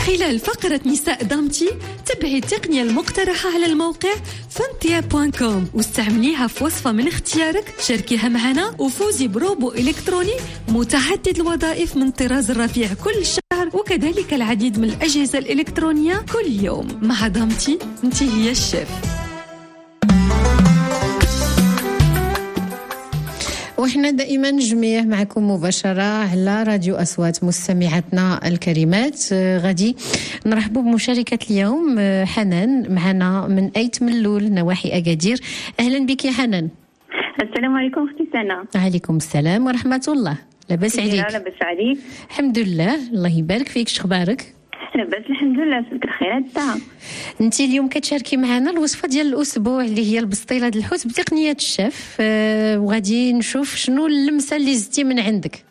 خلال فقرة نساء دامتي تبعي التقنية المقترحة على الموقع فانتيا.com واستعمليها في وصفة من اختيارك. شاركيها معنا وفوزي بروبو إلكتروني متعدد الوظائف من طراز الرفيع كل شهر، وكذلك العديد من الأجهزة الإلكترونية كل يوم. مع دامتي انت هي الشيف. وإحنا دائما جميع معكم مباشرة على راديو أصوات مستمعاتنا الكريمات. غادي نرحبوا بمشاركة اليوم حنان معنا من أيت ملول نواحي أكادير. أهلا بك يا حنان. السلام عليكم أختي سنة. عليكم السلام ورحمة الله. لاباس عليك؟ لاباس عليك؟ الحمد لله، الله يبارك فيك. شخبارك؟ لاباس الحمد لله، بخير خيرات تاع. انت اليوم كتشاركي معنا الوصفه ديال الاسبوع اللي هي البسطيله د الحوت بتقنيه الشيف، وغادي نشوف شنو اللمسه اللي زدتي من عندك.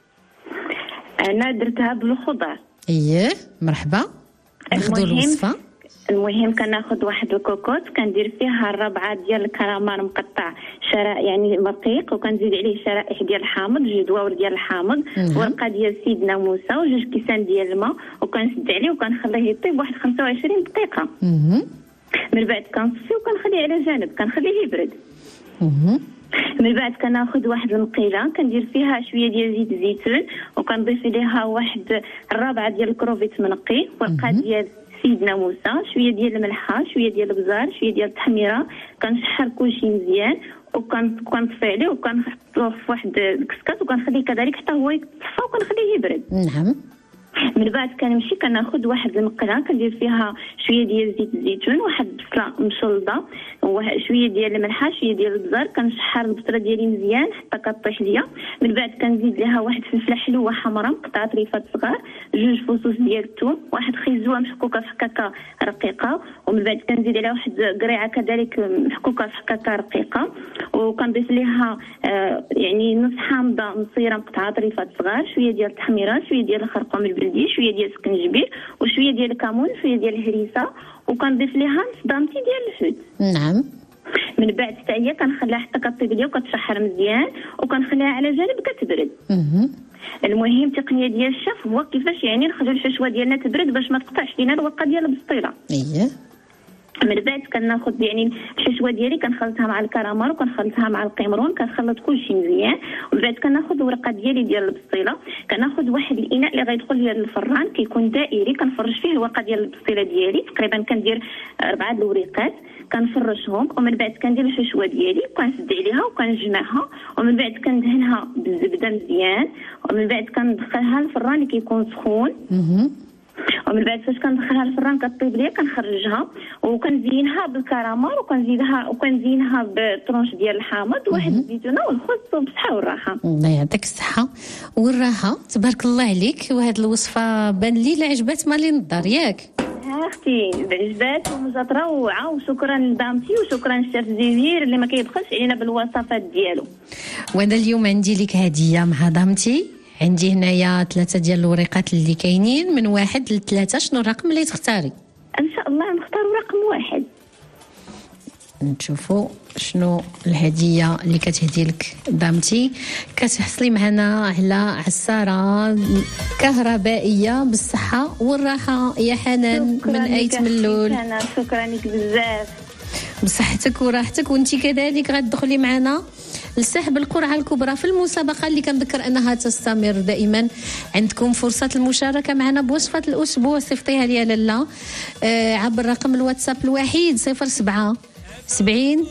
انا درتها بالخضر. اييه مرحبا، ناخذوا الوصفه. المهم كناخذ واحد الكوكوط كندير فيها الربعه ديال الكرامار مقطع شرائح يعني رقيق، وكنزيد عليه شرائح ديال الحامض، جوج دواور ديال الحامض، ورقه ديال سيدنا موسى، وجوج كيسان ديال الماء، وكنسد عليه وكنخليه يطيب واحد 25 دقيقه. من بعد كنصفي وكنخليه على جانب، كنخليه يبرد. من بعد كناخذ واحد المقيله كندير فيها شويه ديال زيت الزيتون، وكنضيف ليها واحد الرابعه ديال الكروفيت منقي، ورقه ديال سيدنا موسى، شويه ديال الملحه، شويه ديال البزار، شويه ديال التحميره. كنشحر كلشي مزيان وكنطفي عليه وكنحطوه في واحد الكسكاط، وكنخليه كذلك حتى هو يتصفى وكنخليه يبرد. نعم. من بعد كنمشي كناخذ واحد المقله كندير فيها شويه ديال زيت الزيتون، واحد البصله مشلضه، وشويه ديال الملحه، شويه ديال البزار. كنشحر البصله ديالي مزيان حتى كطيح ليا. من بعد كنزيد لها واحد فلفله حلوه حمراء مقطعه طريفات صغار، جوج فصوص ديال الثوم، واحد خيزوه محكوكه في حكاكه رقيقه. ومن بعد كنزيد عليها واحد قريعه كذلك محكوكه في حكاكه رقيقه، وكنضيف لها يعني نص حامضه مصيره مقطعه طريفات صغار، شويه ديال التحميره، شويه ديال الخرقوم البلدي، شويه ديال السكنجبير، وشويه ديال الكمون، شويه ديال الهريسه، وكنضيف لها نص دامتي ديال الحوت. نعم. من بعد حتى هي كنخليها حتى كطيب ليا وكتشحر مزيان، وكنخليها على جانب كتبرد. المهم التقنيه ديال الشيف هو كيفاش يعني نخليو الحشوه ديالنا تبرد باش ما تقطعش لينا الورقه ديال البسطيله. اييه. من بعد كناخذ يعني الحشوه ديالي كنخلطها مع الكرامار وكنخلطها مع القمرون، كنخلط كلشي مزيان. ومن بعد كناخذ الورقه ديالي ديال البسطيله، كناخذ واحد الاناء اللي غيدخل ليا للفران كيكون دائري، كنفرش فيه الورقه ديال البسطيله ديالي، تقريبا كندير 4 الوريقات كنفرشهم. ومن بعد كندير الحشوه ديالي وكنسد عليها وكنجمعها، ومن بعد كندهنها بالزبده مزيان، ومن بعد كندخلها للفران اللي كيكون سخون. ومن بعد فاش كندخلها للفران كطيب ليا كنخرجها وكنزينها بالكرامار، وكنزينها بطرونش ديال الحامض، واحد الزيتونه والخس، وبصحه والراحه. الله يعطيك الصحه والراحه، تبارك الله عليك. وهاد الوصفه بان لي لا عجبات مالي نضر ياك. اختي عجبات ومجات روعه، وشكرا لدامتي وشكرا للشيف زيزير اللي ما كيبخلش علينا بالوصفات ديالو. وانا اليوم عندي لك هديه مع دامتي. عندي هنايا 3 ديال الوريقات اللي كاينين من 1 ل 3. شنو الرقم اللي تختاري؟ ان شاء الله نختار رقم 1. نشوفوا شنو الهديه اللي كتهدي لك دامتي. كتحصلي معنا على عصاره كهربائيه بالصحه والراحه يا حنان من ايت ملول. شكرا لك بزاف، بصحتك وراحتك. وانت كذلك غتدخلي معنا لسحب القرعه الكبرى في المسابقه اللي كنذكر انها تستمر دائما. عندكم فرصه المشاركه معنا بوصفه الاسبوع. صيفطيها لي لاله عبر رقم الواتساب الوحيد 07 70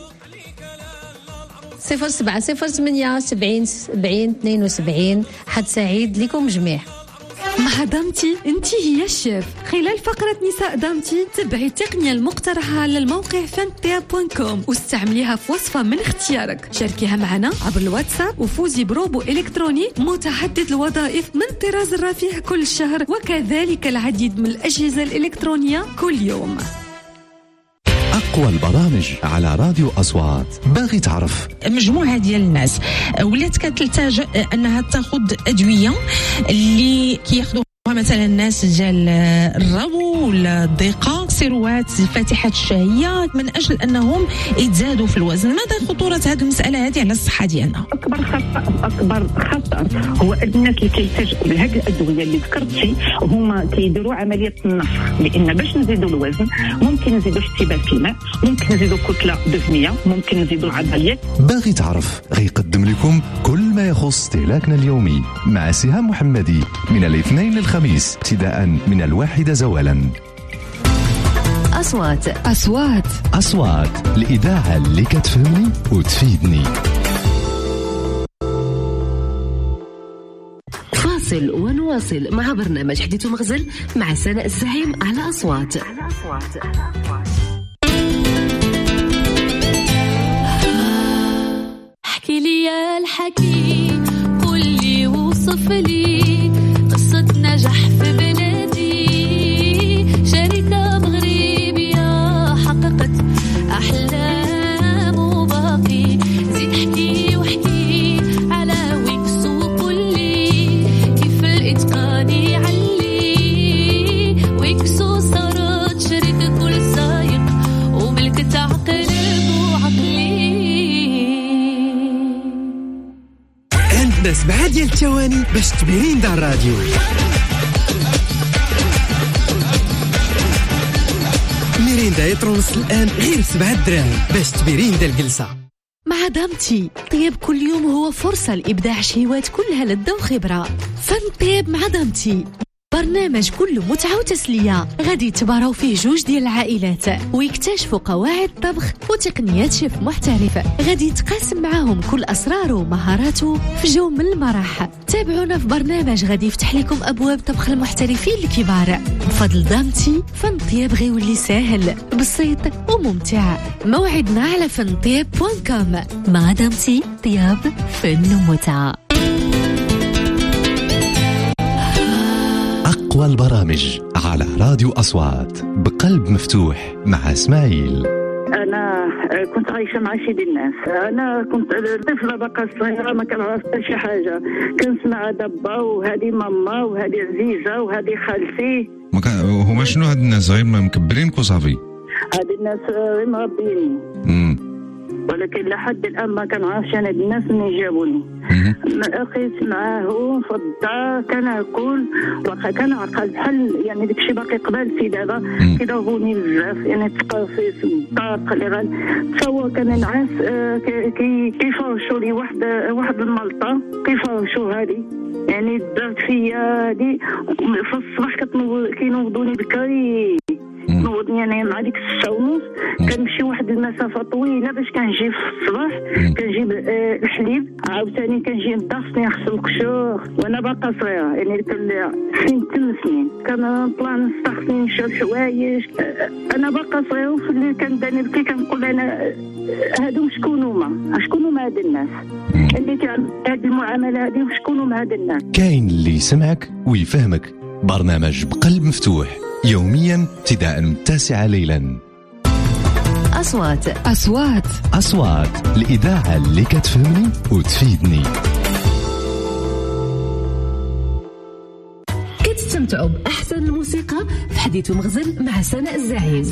07 08 70 70 72. حد سعيد لكم جميع. مع دامتي انت هي الشيف. خلال فقرة نساء دامتي تبعي التقنية المقترحة على الموقع فانتيا.com واستعمليها في وصفة من اختيارك. شاركيها معنا عبر الواتساب وفوزي بروبو إلكتروني متعدد الوظائف من طراز الرفيع كل شهر، وكذلك العديد من الأجهزة الإلكترونية كل يوم. أقوى البرامج على راديو أصوات. باغي تعرف مجموعة ديال الناس ولات كتلتجأ أنها تاخذ أدوية اللي كياخذوا مثلا الناس ديال الربو ولا الضيقه سيروات فاتحه الشهيه من اجل انهم يتزادوا في الوزن. ماذا خطوره هذه المساله هذه على الصحه ديالنا؟ اكبر خطر هو الناس اللي كيلتجئوا لهذه الادويه اللي ذكرتي هما كيديروا عمليه النفخ، لان باش نزيدوا الوزن ممكن نزيدوا اشتباك الماء، ممكن نزيدوا كتله دهنيه، ممكن نزيدوا العضليات. باغي تعرف غيقدم لكم كل ما يخص استهلاكنا اليومي مع سهام محمدي من الاثنين للخميس ابتداء من 1 زوالا. أصوات الإذاعة اللي كتفهمني وتفيدني. فاصل ونواصل مع برنامج حديث ومغزل مع سناء الزعيم على أصوات. احكي لي يا الحكي، قل لي وصف لي قصة نجاح في بلادي، شركة مغربية حققت أحلام وباقي، زيد حكي واحكي على ويكس وقل لي كيف الإتقان يعلي، ويكس صارت شركة كل سايق وملك تعقل وعقلي. عندنا 7 ديال الثواني باش تبيرين دار الراديو. ميريندا يطرونس الآن غير 7 دراهم باش تبيرين دا الجلسة. مع دامتي طيب كل يوم هو فرصة لإبداع شهوات كلها لذة وخبرة. فن طيب مع دامتي، برنامج كله متعة وتسلية، غادي تباراو فيه جوج ديال العائلات ويكتشفوا قواعد طبخ وتقنيات شيف محترفة، غادي يتقاسم معاهم كل أسراره ومهاراته في جو من المرح. تابعونا في برنامج غادي يفتح لكم أبواب طبخ المحترفين الكبار. بفضل دامتي فن طيب غيولي ساهل بسيط وممتع. موعدنا على فنطيب.com. مع دامتي طياب فن ومتعة. أقوى البرامج على راديو أصوات بقلب مفتوح مع إسماعيل. انا كنت عايشه مع سيدي الناس، انا كنت طفله بقى صغيره ما كنعرف حتى شي حاجه، كنسمع دابا وهذه ماما وهذه عزيزه وهذه خالتي. هما شنو هاد الناس غير ما مكبرينك وصافي؟ هاد الناس غير مربيني، ولكن لحد الان ما كنعرفش انا الناس منين جابوني. لقيت معاه في الدار كناكل واخا كنعقل بحال يعني داكشي باقي قبل في دابا كيضربوني بزاف، يعني تلقى في الدار تقريبا تصور كننعس كيفرشوا لي واحد الملطه كيفرشوا هذه، يعني دارت فيا هذه في الصباح كينوضوني بكري، نوضني يعني مع ديك 6:30 كنمشي واحد المسافه طويله باش كنجي في الصباح، كنجيب الحليب عاوتاني كنجي ندخسني نغسل القشور وانا باقا صغيره، يعني سنين 8 سنين كنطلع نستخسني نشرب حوايج انا باقا صغيره. وفي الليل كنداني نبكي كنقول انا هادو شكون هما هاد الناس اللي كيعملوا هاد المعامله هادي، وشكون هما هاد الناس. كاين اللي يسمعك ويفهمك. برنامج بقلب مفتوح يوميا ابتداء من 9 ليلا. أصوات الإذاعة اللي كتفهمني وتفيدني. كتستمتعوا بأحسن الموسيقى في حديث ومغزل مع سناء الزعيم.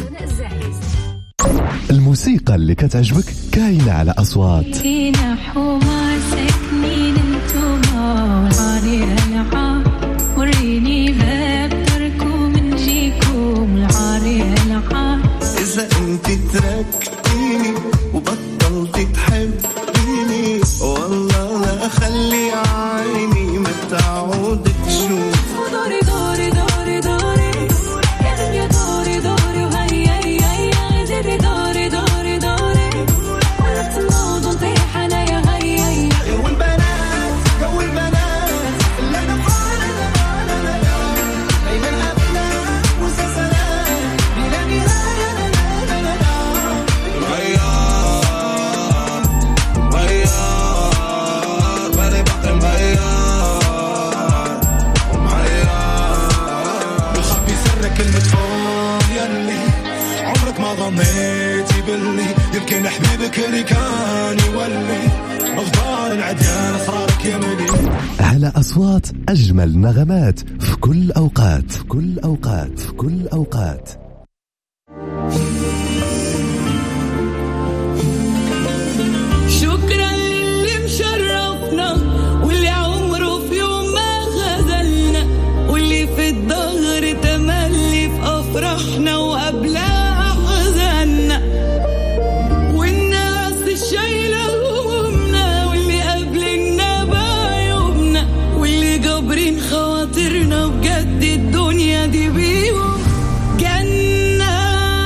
الموسيقى اللي كتعجبك كاينة على أصوات. فينا حوما ساكنين انتوما العار وريني باب تركوا من جيكم العار. إذا أنت تركتيني وبطلت تحبيني والله لا أخلي عيني ما تعود تشوف. دوري دوري دوري دوري يا دنيا دوري دوري وهيا هيا زيدي دوري دوري دوري ولا تنوض ونطيح أنا يا هيا. جو البنات اللي أنا فاضي دايما أفلام مسلسلات بلا نهاية. بالي بقي مغير بخبي سرك المدفون يلي عمرك ما ظنيتي باللي يمكن حبيبك اللي كان يولي اخبار العديان اسرارك يا ملي. على أصوات أجمل نغمات في كل أوقات، في كل أوقات، في كل أوقات. شكرا للي مشرفنا واللي عمره في يوم ما خذلنا واللي في الظهر تملي في أفراحنا وقبلها حزننا والناس الشايلة همومنا واللي قبلنا بعيوبنا واللي جابرين خواطرنا بجد الدنيا دي بيهم جنة.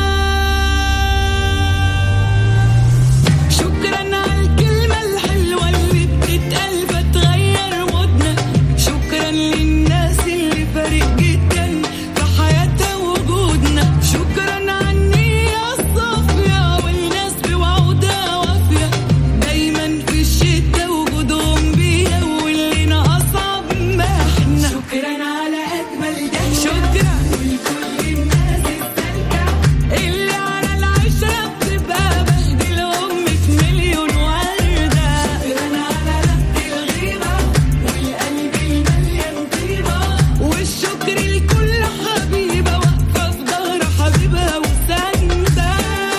شكرا على الكلمة الحلوة اللي بتتقال بتغير مودنا. شكرا للناس اللي فارق جدا في حياتها وجودنا. شكرا على النية الصافية والناس بوعودها وافية دايما في الشدة وجودهم بيها واللي أصعب ما احنا. شكرا على أجمل ده. شكرا ولكل الناس السالكة اللي على العشرة بتبقى بهدلهم في مليون وردة. شكرا على رفض الغيبة والقلب المليان طيبة والشكر لكل حبيبة واقفة في ظهر حبيبها وساندة.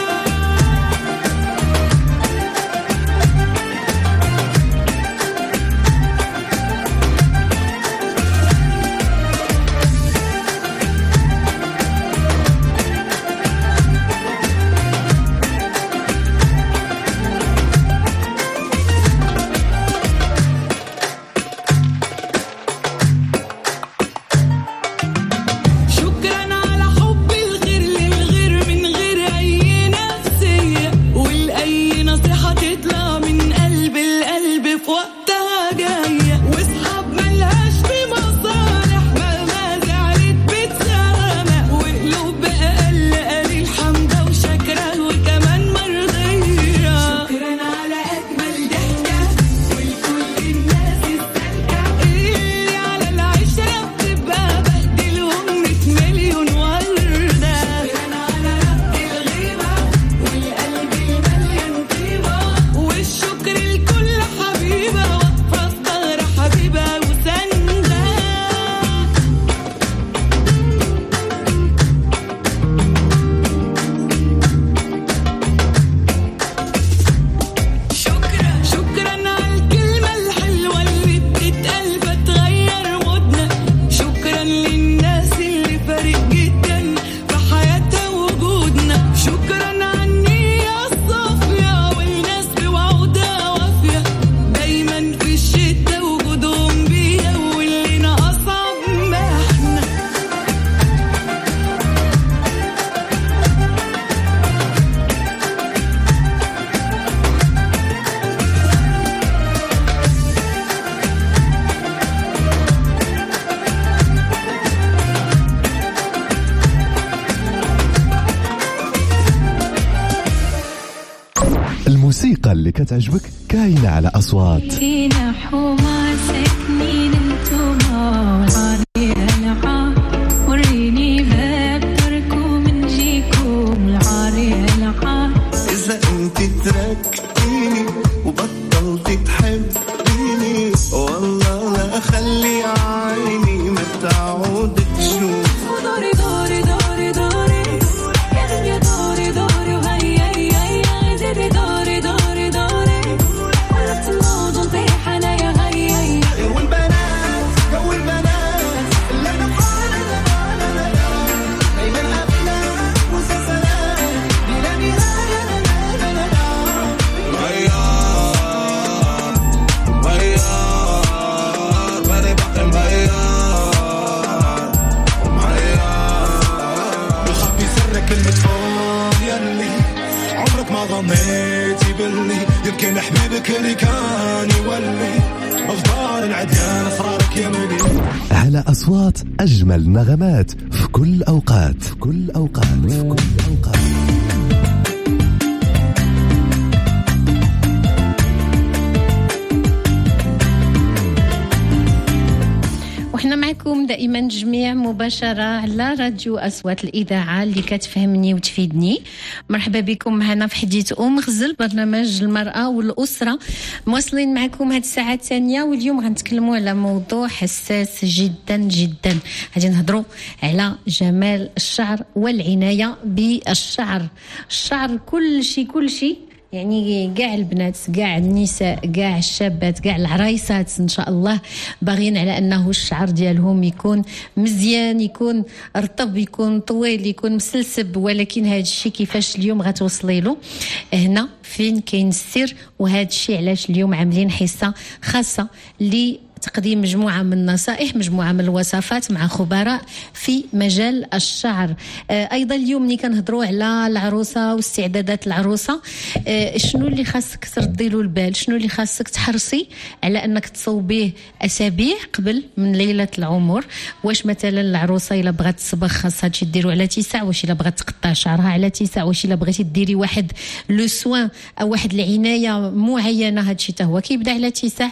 شكرا على حب الغير للغير من غير أي نفسية والأي نصيحة تطلع من قلب القلب في وقتها جاية واصحاب ملهاش في مصالح مهما زعلت بتسامح وقلوب بأقل قليل حمدة وشكرة وكمان مرضية. شكرا على أجمل ضحكة ولكل الناس السالكة اللي على العشرة بتبقى بهدلهم 100 مليون وردة. شكرا على رفض الغيبة والقلب المليان طيبة والشكر لكل حبيبة واقفة في ظهر حبيبها وساندة. شكرا على الكلمة الحلوة اللي بتتقال بتغير مودنا. شكرا للناس اللي فارق جدا في حياتها وجودنا. شكرا على النية الصافية والناس بوعودها وافية دايما في الشدة وجودهم بيها واللي أصعب ما احنا. الموسيقى اللي كتعجبك كاينة على أصوات. فينا حوما ساكنين انتوما والعالي العا وريني باب تركوا من جيكم العالي العا. إذا أنت تركتيني وبطلت تحبيني والله لا أخلي عيني ما تعود تشوف. دوري دوري دوري دوري يا دنيا دوري دوري وهيا هيا زيدي دوري دوري دوري ولفت الموضوع نطيح أنا يا هيا. جو البنات جو البنات اللي أنا فاضي دايما أفلام مسلسلات بلا نهاية. غيار غيار بني بحر مغيار مغيار بخبي سرك المدفون يلي عمرك ما ظنيتي باللي يمكن حبيبك اللي كان يولي اخبار العديان اسرارك يا ملي. على أصوات أجمل نغمات في كل أوقات، في كل أوقات، في كل أوقات. وحنا مع معكم دائما جميع مباشرة على راديو أصوات الإذاعة اللي كتفهمني وتفيدني. مرحبا بكم معنا في حديث غزل، برنامج المرأة والأسرة. مواصلين معكم هذه الساعة الثانية، واليوم غنتكلموا على موضوع حساس جدا جدا. غادي نهضروا على جمال الشعر والعناية بالشعر. الشعر كل شيء، يعني كاع البنات، كاع النساء، كاع الشابات، كاع العرايسات ان شاء الله باغيين على انه الشعر ديالهم يكون مزيان، يكون رطب، يكون طويل، يكون مسلسب. ولكن هذا الشيء كيفاش اليوم غتوصلي له؟ هنا فين كاين السر. وهذا الشيء علاش اليوم عاملين حصه خاصه تقديم مجموعة من النصائح، مجموعة من الوصفات مع خبراء في مجال الشعر. أيضا اليوم ملي كنهضروا على العروسة واستعدادات العروسة، شنو اللي خاصك تردي له البال، شنو اللي خاصك تحرصي على أنك تصوبيه أسابيع قبل من ليلة العمر. واش مثلا العروسة إلا بغات تصبغ خاصها تمشي ديرو على 9، واش إلا بغات تقطع شعرها على 9، واش إلا بغيتي ديري واحد لو سوان أو واحد العناية معينة، هادشي حتى هو كيبدا على 9.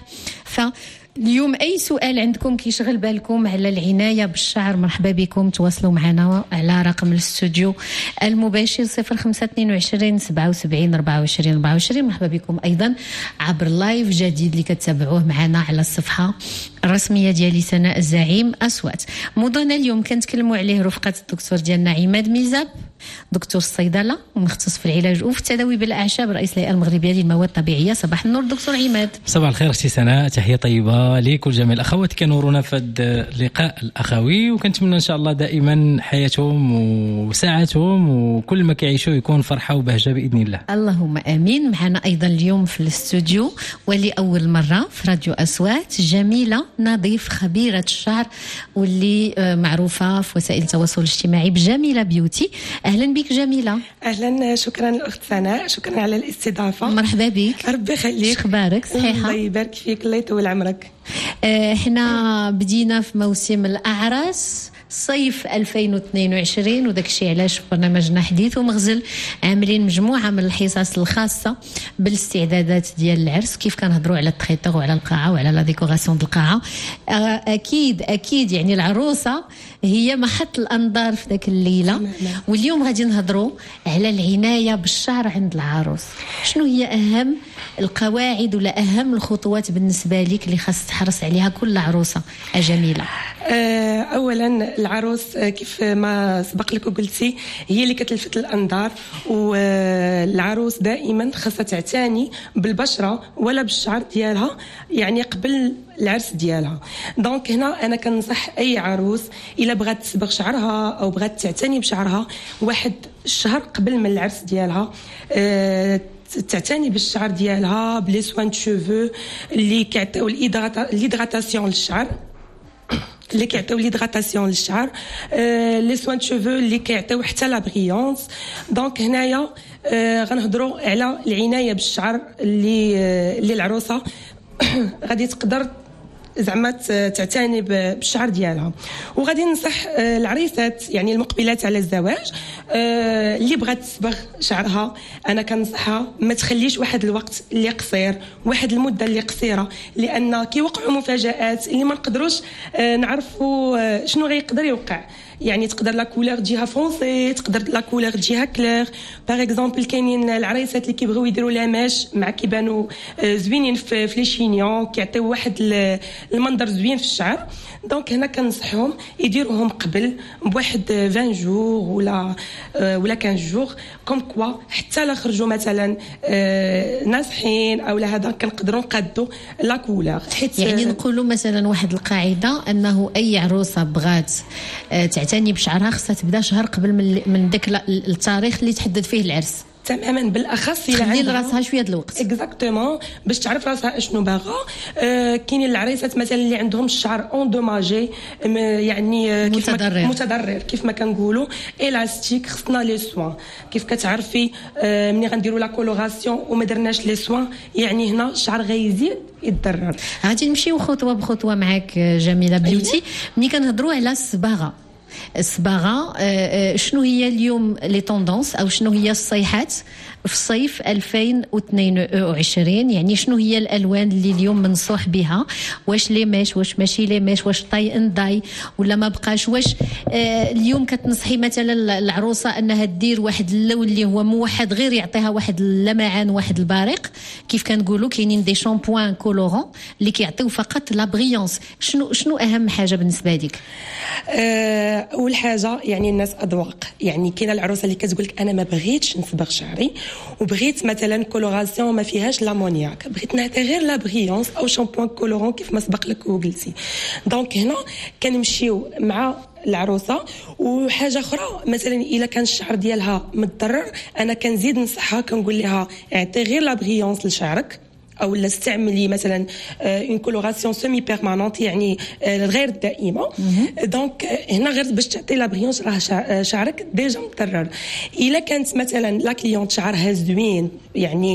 اليوم أي سؤال عندكم كيشغل بالكم على العناية بالشعر، مرحبا بكم، تواصلوا معنا على رقم الاستوديو المباشر 0522 77 24 24. مرحبا بكم أيضا عبر لايف جديد اللي كتتابعوه معنا على الصفحة الرسمية ديالي سناء الزعيم أصوات. موضوعنا اليوم كنتكلموا عليه رفقة الدكتور ديالنا عماد ميزاب، دكتور الصيدلة ومختص في العلاج وفي التداوي بالأعشاب، رئيس الهيئة المغربية للمواد الطبيعية. صباح النور دكتور عماد. صباح الخير اختي سناء، تحية طيبة لكل جميع الأخوات كنورونا في هذا اللقاء الأخوي، وكنتمنى إن شاء الله دائما حياتهم وساعتهم وكل ما كيعيشوا يكون فرحة وبهجة بإذن الله. اللهم آمين. معنا أيضا اليوم في الاستوديو ولأول مرة في راديو أصوات جميلة نظيف، خبيرة الشعر واللي معروفة في وسائل التواصل الاجتماعي بجميلة بيوتي. أهلا بك جميلة. أهلا، شكرا الأخت سناء، شكرا على الاستضافة. مرحبا بك. ربي يخليك. أخبارك صحيحة؟ الله يبارك فيك، الله يطول عمرك. احنا بدينا في موسم الأعراس صيف 2022، وداك الشيء علاش في برنامجنا حديث ومغزل عاملين مجموعة من الحصص الخاصة بالاستعدادات ديال العرس، كيف كنهضروا على التخيطور وعلى القاعة وعلى لا ديكوراسيون د القاعة. أكيد يعني العروسة هي محط الأنظار في ذاك الليلة. واليوم غادي نهضروا على العناية بالشعر عند العروس. شنو هي أهم القواعد ولا أهم الخطوات بالنسبة لك اللي خاص تحرص عليها كل عروسة جميلة؟ أولا العروس كيف ما سبق لك وقلتي هي اللي كتلفت الأنظار، والعروس دائما خاصة تعتني بالبشرة ولا بالشعر ديالها يعني قبل العرس ديالها. دونك هنا أنا كنصح أي عروس إلا بغات تصبغ شعرها أو بغات تعتني بشعرها واحد الشهر قبل من العرس ديالها، تعتني بالشعر ديالها بلي سوان دو شوفو اللي كيعطيو الهيدراتاسيون للشعر، اللي كيعطيو ليدغاتاسيون للشعر، لي سوان دو شوفو اللي كيعطيو حتى لا بريونس. دونك هنايا غنهضروا على العنايه بالشعر اللي العروسه غادي تقدر زعما تعتني بالشعر ديالها. وغادي ننصح العريسات يعني المقبلات على الزواج اللي بغات تصبغ شعرها، انا كنصحها ما تخليش واحد الوقت اللي قصير، واحد المده اللي قصيره، لان كيوقعوا مفاجآت اللي ما نقدروش نعرفوا شنو غيقدر يوقع. يعني تقدر لا كولور تجيها فونسي، تقدر لا كولور تجيها كلير. باغ اكزومبل كاينين العرايسات اللي كيبغيو يديروا لاماش مع كيبانوا زوينين في لي شينيون، كيعطيو واحد المنظر زوين في الشعر. دونك هنا كنصحهم يديروهم قبل بواحد 20 جور ولا 15 جور، كوم كوا حتى لا خرجوا مثلا ناصحين او لا هذا كنقدروا نقادوا لا كولور. يعني نقولوا مثلا واحد القاعده انه اي عروسه بغات تعتني بشعرها خصها تبدا شهر قبل من داك التاريخ اللي تحدد فيه العرس. تماما، بالاخص الى عندها راسها شويه د الوقت اكزاكتومون باش تعرف راسها اشنو باغا. كاينين العريسات مثلا اللي عندهم الشعر اندوماجي يعني متضرر كيف ما كنقولوا الاستيك، خصنا لي سوان. كيف كتعرفي ملي غنديروا لا كولوراسيون وما درناش لي سوان يعني هنا الشعر غيزيد يتضرر. غادي نمشيو خطوه بخطوه معاك جميله بيوتي. ملي كنهضروا على الصباغه الصباغه. شنو هي اليوم لي توندونس او شنو هي الصيحات في الصيف 2022؟ يعني شنو هي الالوان اللي اليوم منصوح بها؟ واش لي ميش، واش ماشي لي ميش، واش طاي ان داي ولا ما بقاش؟ واش اليوم كتنصحي مثلا العروسه انها دير واحد اللون اللي هو موحد غير يعطيها واحد اللمعان واحد البارق، كيف كنقولوا كاينين دي شامبوان كولورون اللي كيعطيو فقط لا بريونس؟ شنو اهم حاجه بالنسبه لك؟ اول حاجه يعني الناس اذواق. يعني كاينه العروسه اللي كتقول لك انا ما بغيتش نصبغ شعري وبغيت مثلا كولوراسيون ما فيهاش لامونياك، بغيت نعطي غير لا بريونس او شامبوان كولورون كيف ما سبق لك وقلتي. دونك هنا كنمشيو مع العروسه. وحاجه اخرى مثلا الا كان الشعر ديالها متضرر انا كنزيد نصحها كنقول لها اعطي غير لا بريونس لشعرك او لا استعملي مثلا اون كولوراسيون سيمي بيرمانونت يعني غير دائمه. دونك هنا غير باش تعطي لا بريونس راه شعرك ديجا مضرر. الا كانت مثلا لا كليونت شعرها زوين يعني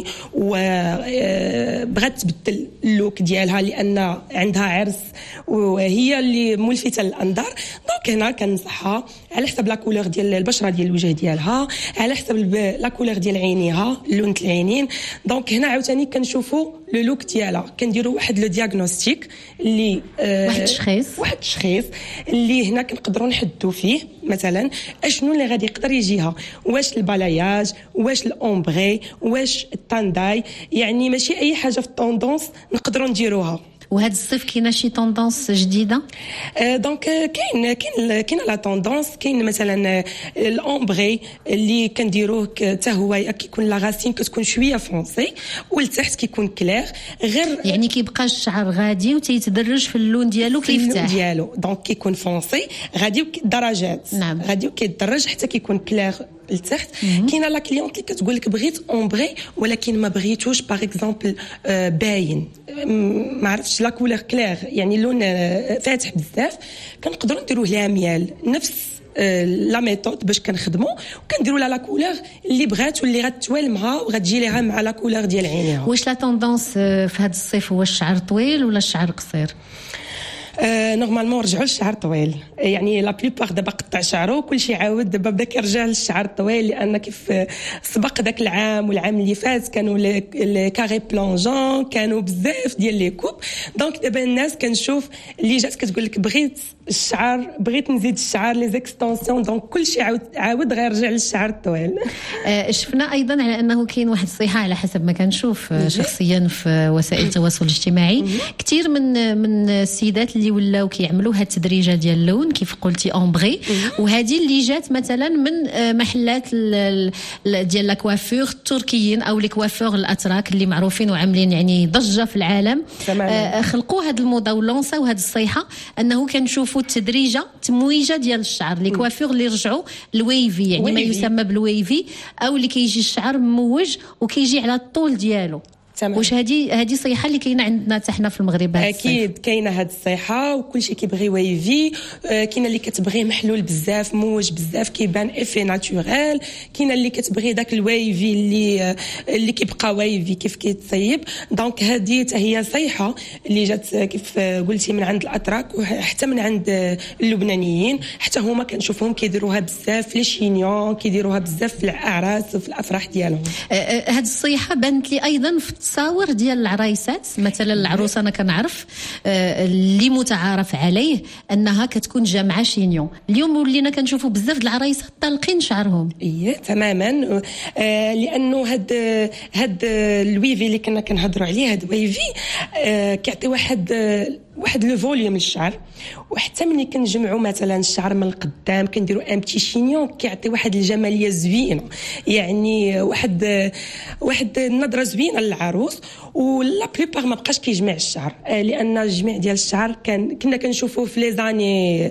وبغات تبدل اللوك ديالها لان عندها عرس وهي اللي ملفته للانظار، دونك هنا كنصحها على حسب لا كولور ديال البشره ديال الوجه ديالها، على حسب لا كولور ديال عينيها، لون العينين. دونك هنا عاوتاني كنشوفوا لو لوك ديالها، كنديروا واحد لو دياغنوستيك اللي واحد التشخيص اللي هنا كنقدروا نحدوا فيه مثلا اشنو اللي غادي يقدر يجيها، واش البلاياج، واش الاومبري، واش التانداي. يعني ماشي اي حاجه في التوندونس نقدروا نديروها. وهذا الصيف كاينه شي توندونس جديده؟ دونك كاين لا توندونس. كاين مثلا الاومبري اللي كنديروه حتى هو كيكون لا راسين كتكون شويه فرونسي والتحت كيكون كلير، غير يعني كيبقى الشعر غادي وتيتدرج في اللون ديالو كيفتح ديالو. دونك كيكون فرونسي غادي درجات، نعم. غادي كيتدرج حتى كيكون كلير لتحت. كاينه لا كليونت اللي كتقول لك بغيت اومبري ولكن ما بغيتوش باغ اكزومبل باين، ما عرفتش لا كولور كلير يعني اللون فاتح بزاف، كنقدروا نديروه لها ميال نفس لا ميثود باش كنخدموا وكنديروا لها لا كولور اللي بغات واللي غتوالمها وغتجي لها مع لا كولور ديال عينيها. واش لا توندونس في هذا الصيف هو الشعر طويل ولا الشعر قصير؟ نورمالمون رجعوا للشعر طويل. يعني لا بليبار دابا قطع شعره وكلشي عاود دابا بدا كيرجع للشعر الطويل، لان كيف سبق داك العام والعام اللي فات كانوا لي كاري بلونجون، كانوا بزاف ديال لي كوب. دونك دابا الناس كنشوف اللي جات كتقول لك بغيت الشعر، بغيت نزيد الشعر لي زيكستونسيون، دونك كلشي عاود غير رجع للشعر الطويل. شفنا ايضا على انه كاين واحد الصيحه على حسب ما كنشوف شخصيا في وسائل التواصل الاجتماعي، كثير من السيدات اللي ولاو كيعملوا هاد التدريجه ديال اللون كيف قلتي اومبري، وهذه اللي جات مثلا من محلات ديال لا كوافور التركيين او لي كوافور الاتراك اللي معروفين وعاملين يعني ضجه في العالم. خلقوا هاد الموضه ولونساو هاد الصيحه انه كنشوفوا التدريجه تمويجه ديال الشعر، لي كوافور اللي رجعوا الويفي يعني ما يسمى بالويفي او اللي كيجي الشعر مموج وكيجي على الطول ديالو. تمام. واش هذه صيحه اللي كاينه عندنا حتى حنا في المغرب؟ اكيد كاينه هذه الصيحه وكلشي كيبغي ويفي. كاينه اللي كتبغي محلول بزاف موج بزاف كيبان افي ناتوريل، كاينه اللي كتبغي داك الويفي اللي كيبقى ويفي كيف كيتصيب. دونك هذه حتى هي صيحه اللي جات كيف قلتي من عند الاتراك وحتى من عند اللبنانيين، حتى هما كنشوفهم كيديروها بزاف في لي كيديروها بزاف في الاعراس وفي الافراح ديالهم. هذه الصيحه بانت لي ايضا في التصاور ديال العرايسات. مثلا العروسه انا كنعرف اللي متعارف عليه انها كتكون جامعه شينيون. اليوم ولينا كنشوفوا بزاف د العرايسات طالقين شعرهم. تماما، لانه هاد الويفي اللي كنا كنهضروا عليه، هاد ويفي كيعطي واحد لو فوليوم للشعر، وحتى ملي كنجمعوا مثلا الشعر من القدام كنديروا ان بتي شينيون كيعطي واحد الجماليه زوينه، يعني واحد النظره زوينه للعروس. ولا بليبار ما بقاش كيجمع الشعر، لان الجميع ديال الشعر كنا كنشوفوه في لي زاني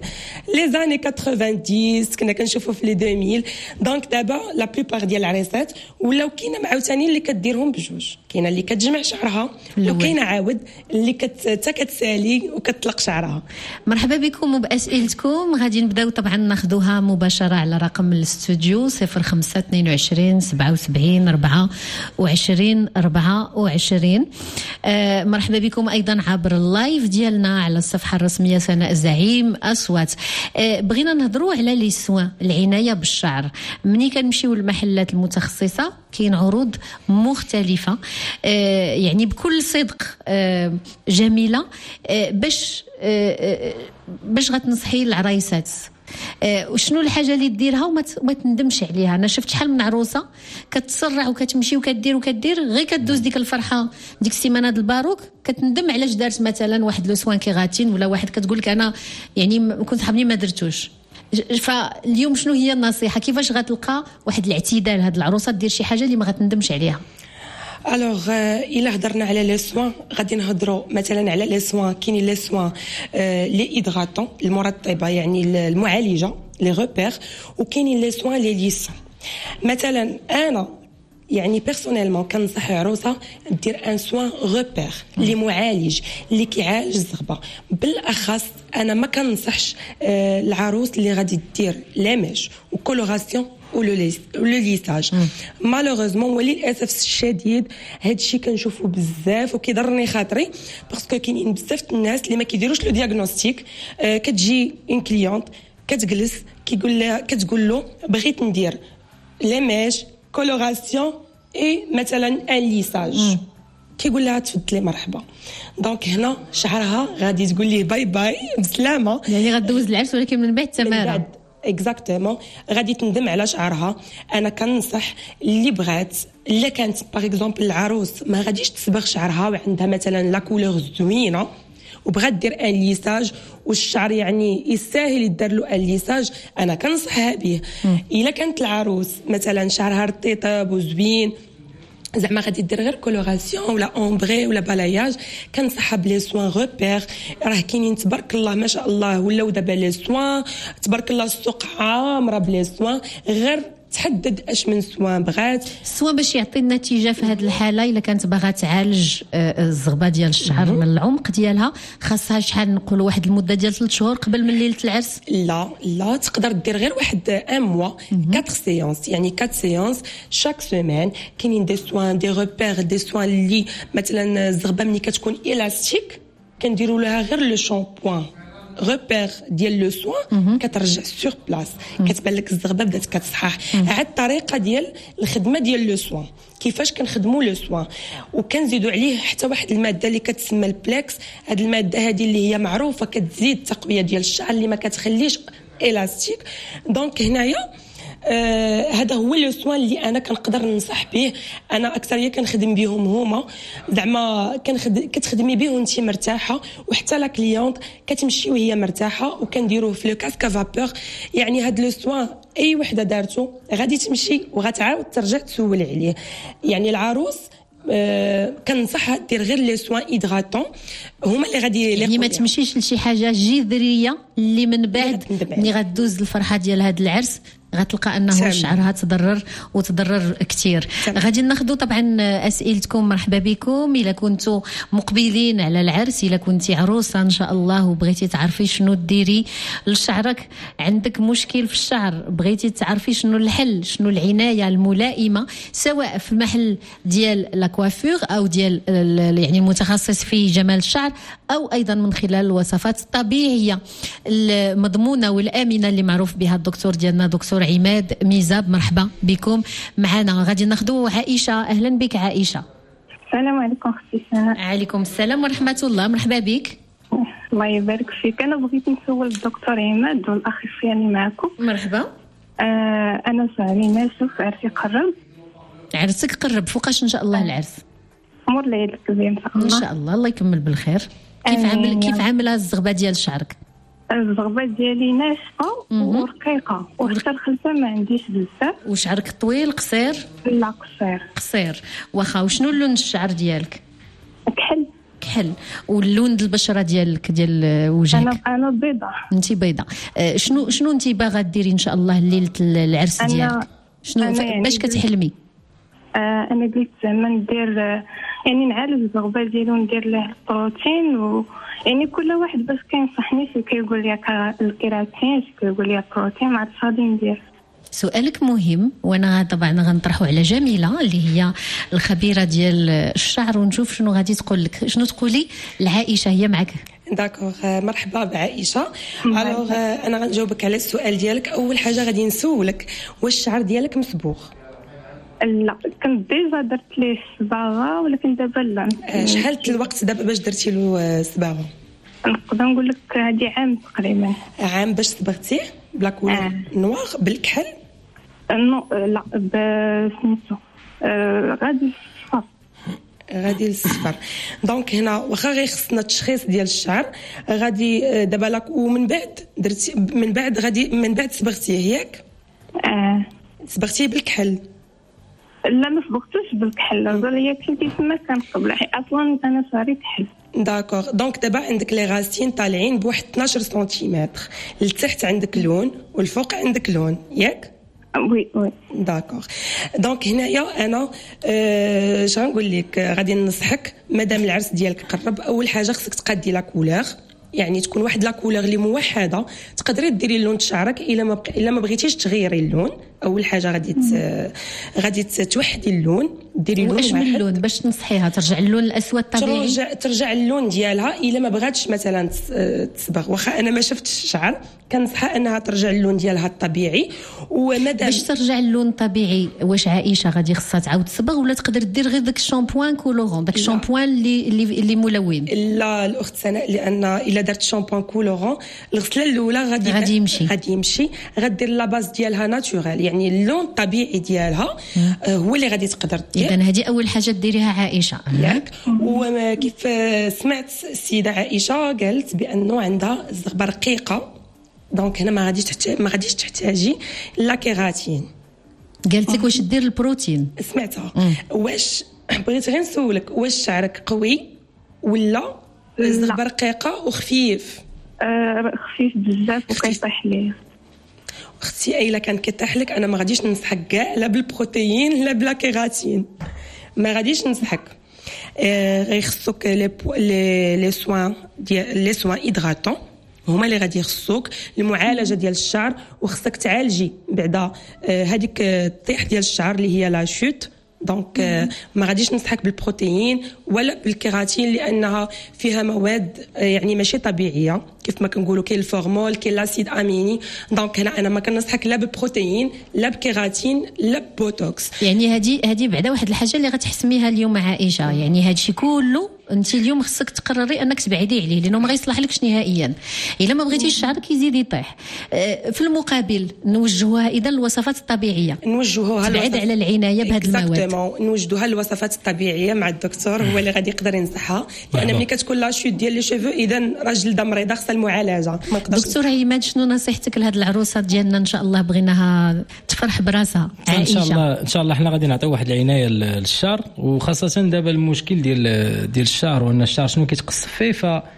90، كنا كنشوفوه في لي 2000. دونك دابا لا بليبار ديال العريسات ولاو كاينه معاوتاني اللي كديرهم بجوج، كاينه اللي كتجمع شعرها وكاينه عاود اللي كتسالي وكتطلق شعرها. مرحبا بكم وبأسئلتكم. غادي نبداو طبعا ناخذوها مباشرة على رقم الاستوديو 05 22 77 24 24. مرحبا بكم أيضا عبر اللايف ديالنا على الصفحة الرسمية سناء الزعيم أصوات. بغينا نهضروا على لي سوان، العناية بالشعر. مني كنمشيو للمحلات المتخصصة كاين عروض مختلفة يعني بكل صدق جميلة باش غتنصحي العرايسات وشنو الحاجه اللي ديرها وما تندمش عليها. انا شفت شحال من عروسه كتسرع وكتمشي وكدير غير كدوز ديك الفرحه ديك السيمانه د الباروك كتندم علاش دارت مثلا واحد لو سوان كيغاتين ولا واحد كتقول لك انا يعني كنت حابني ما درتوش. فاليوم شنو هي النصيحه؟ كيفاش غتلقى واحد الاعتدال هاد العروسه دير شي حاجه اللي ما غتندمش عليها؟ الوغ الا هضرنا على لي سوان غادي نهضروا مثلا على لي سوان. كاينين لي سوان لي هيدراتون المرطبه يعني المعالجه لي روبير، وكاينين لي سوان لي ليس. مثلا انا يعني بيرسونيلمون كنصح عروسه دير ان سوان روبير اللي معالج اللي كيعالج الزغبه. بالاخص انا ما كنصحش العروس اللي غادي دير لاماج وكولوراسيون ولو ليساج مالوغوزمون. وللاسف الشديد هادشي كنشوفو بزاف وكيضرني خاطري باسكو كاينين بزاف الناس اللي ما كيديروش لو دياغنوستيك. كتجي اون كليونت كتجلس كتقول له بغيت ندير لاماج كولوراسيون اي مثلا ان ليساج، كيقول لها تفضلي مرحبا. دونك هنا شعرها غادي تقول ليه باي باي بسلامه، يعني غدوز العرس ولكن من بعد تماره اكزاكتومون غادي تندم على شعرها. انا كنصح اللي بغات الا كانت باغ اكزومبل العروس ما غاديش تصبغ شعرها وعندها مثلا لا كولور زوينه وبغات دير ان ليساج والشعر يعني يستاهل يدار له ان ليساج، انا كنصحها به. الا كانت العروس مثلا شعرها رطيطب وزوين زعما غادي دير غير كولوراسيون ولا اونبري ولا بالاياج، كنصحها بلي سوان روبير. راه كاينين تبارك الله ما شاء الله ولاو دابا لي سوان تبارك الله السوق عامره بلي سوان، غير تحدد اش من سوان بغات. السوان باش يعطي النتيجه في هذه الحاله الا كانت باغا تعالج الزغبه ديال الشعر من العمق ديالها، خاصها شحال نقولوا واحد المده ديال 3 شهور قبل من ليله العرس؟ لا تقدر دير غير واحد ان موا 4 سيونس، يعني 4 سيونس شاك سيمين. كاينين دي سوان دي روبير دي سوان اللي مثلا الزغبه ملي كتكون الاستيك كنديروا لها غير لو شامبوان روبير ديال لو سوان كترجع سور بلاص، كتبان لك الزغبه بدات كتصحح. عاد الطريقه ديال الخدمه ديال لو سوان كيفاش كنخدموا لو سوان، وكنزيدوا عليه حتى واحد الماده اللي كتسمى البليكس. هاد الماده هذه اللي هي معروفه كتزيد التقويه ديال الشعر اللي ما كتخليش الاستيك. دونك هنايا هذا هو لو سوان اللي انا كنقدر ننصح به. انا اكثريه كنخدم بهم هما زعما كتخدمي به وانت مرتاحه، وحتى لا كليونت كتمشي وهي مرتاحه، وكنديروه في لو كاسك فابور. يعني هذا لو سوان اي وحده دارته غادي تمشي وغتعاود ترجع تسول عليه. يعني العروس كنصحها دير غير لي سوان هيدراتون هما اللي غادي يعني ما تمشيش لشي حاجه جذريه اللي من بعد ملي غدوز الفرحه ديال هذا العرس غتلقى انه شعرها تضرر كثير. غادي ناخذوا طبعا اسئلتكم. مرحبا بكم. الا كنتوا مقبلين على العرس، الا كنتي عروسه ان شاء الله وبغيتي تعرفي شنو ديري لشعرك، عندك مشكل في الشعر بغيتي تعرفي شنو الحل، شنو العنايه الملائمه، سواء في المحل ديال لاكوافور او ديال يعني المتخصص في جمال الشعر، او ايضا من خلال الوصفات الطبيعيه المضمونه والامنه اللي معروف بها الدكتور ديالنا دكتور عماد ميزاب. مرحبا بكم معنا. غادي ناخذوا عائشه. اهلا بك عائشه. السلام عليكم اختي سناء. عليكم السلام ورحمه الله. مرحبا بك. الله يبارك فيك. انا بغيت نسول الدكتور عماد والاخصائي اللي معكم. مرحبا. انا سامي ناشف عرسي قرب. عرسك قرب، فوقاش ان شاء الله العرس؟ مور العيد الكبير ان شاء الله. ان شاء الله. الله يكمل بالخير. كيف عامله الزغبه ديال شعرك؟ الزغبه ديالي ناشفه ورقيقه، وحتى الخلفه ما عنديش بزاف. وشعرك طويل قصير؟ لا قصير. واخا. وشنو اللون الشعر ديالك؟ كحل. واللون ديال البشره ديالك ديال وجهك؟ انا بيضاء. انت بيضاء. شنو انت باغا ديري ان شاء الله ليله العرس ديالك؟ شنو باش كتحلمي؟ انا قلت زعما ندير يعني نعالج الرغبه ديالو وندير له البروتين يعني كل واحد باش كينصحني شي كيقول لي الكيراتين شي كيقول لي البروتين ما عرفتش غادي ندير. سؤالك مهم وانا طبعا غنطرحه على جميله اللي هي الخبيره ديال الشعر ونشوف شنو غادي تقول لك. شنو تقولي لعائشه هي معك؟ داكوغ مرحبا بعائشه. الوغ انا غنجاوبك على السؤال ديالك. اول حاجه غادي نسولك واش الشعر ديالك مصبوغ؟ لا كنت ديجا درت ليه الصباغه ولكن دابا لا. شحال الوقت دابا باش درتي له الصباغه؟ نقدر نقول لك هادي عام تقريبا. عام باش صبغتيه بلا كولور نوار بالكحل؟ لا بسميتو غادي الصفر. غادي للصفر. دونك هنا واخا غير خصنا التشخيص ديال الشعر غادي دابا لاك ومن بعد درتي من بعد غادي من بعد صبغتيه ياك؟ صبغتيه بالكحل؟ لا ما صبغتوش بالكحل. هي كنتي تما كنقبل اصلا انا شعري كحل. داكوغ. دونك دابا عندك لي غاسين طالعين بواحد 12 سنتيمتر. لتحت عندك لون والفوق عندك لون ياك؟ وي داكوغ. دونك هنايا انا اش غنقول لك غادي ننصحك مادام العرس ديالك قرب اول حاجه خصك تقادي لا كولور يعني تكون واحد لا كولور اللي موحده تقدري ديري اللون تشعرك الا ما بغيتيش تغيري اللون. اول حاجه غادي توحدي اللون ديري لون واش من اللون باش تنصحيها ترجع اللون الاسود الطبيعي ترجع اللون ديالها الا ما بغاتش مثلا تصبغ. واخا انا ما شفتش الشعر كنصحها انها ترجع اللون ديالها الطبيعي. ومادام باش ترجع اللون الطبيعي واش عائشه غادي خصها تعاود تصبغ ولا تقدر دير غير داك الشامبوان كولورون داك الشامبوان اللي ملون؟ لا الاخت سناء لان الا درت شامبوان كولورون الغسله الاولى غادي يمشي غدير لا باز ديالها ناتورال يعني اللون الطبيعي ديالها هو اللي غادي تقدر دير. اذا هذه اول حاجه ديريها عائشه ياك. وكيف سمعت السيده عائشه قالت بانه عندها الزغبه رقيقه دونك هنا ما غاديش تحتاجي لا كيراتين. قالت لك واش دير البروتين؟ سمعتها. واش بغيت غير نسولك واش شعرك قوي ولا الزغبه رقيقه وخفيف؟ خفيف بزاف وكيطيح ليه. اختي الا كان كيطيح لك انا ما غاديش ننصحك كاع لا بالبروتين لا بلا كيراتين ما غاديش ننصحك. غير خصك لي سوان ديال لي سوان هيدراتون هما اللي غادي يخصوك المعالجه ديال الشعر. وخصك تعالجي بعدا هذيك الطيح ديال الشعر اللي هي لا شوت. دونك ما غاديش ننصحك بالبروتين ولا بالكيراتين لانها فيها مواد يعني ماشي طبيعيه كيف ما كنقولوا كاين الفورمول كاين لاسيد اميني. دونك هنا انا ما كننصحك لا بالبروتين لا بكيراتين لا بوتوكس. يعني هذه بعدا واحد الحاجه اللي غتحسميها اليوم عائشه. يعني هذا الشيء كله انت اليوم خصك تقرري انك تبعدي عليه لانه ما غيصلح لكش نهائيا. الا ما بغيتيش شعرك يزيد يطيح. في المقابل نوجهوها اذا الوصفات الطبيعيه نوجهوها تبعد على العنايه بهذه المواد. نوجدوها الوصفات الطبيعيه مع الدكتور هو اللي غادي يقدر ينصحها لان ملي كتكون لا شوت ديال لي شيفو اذا راجل دا مريضه خصها المعالجه. دكتور عماد شنو نصيحتك لهاد العروسه ديالنا ان شاء الله بغيناها تفرح براسها عائشه؟ ان شاء الله حنا غادي نعطيو واحد العنايه للشعر وخاصه دابا المشكل ديال الشعر وان الشعر شنو كيتقص فيه.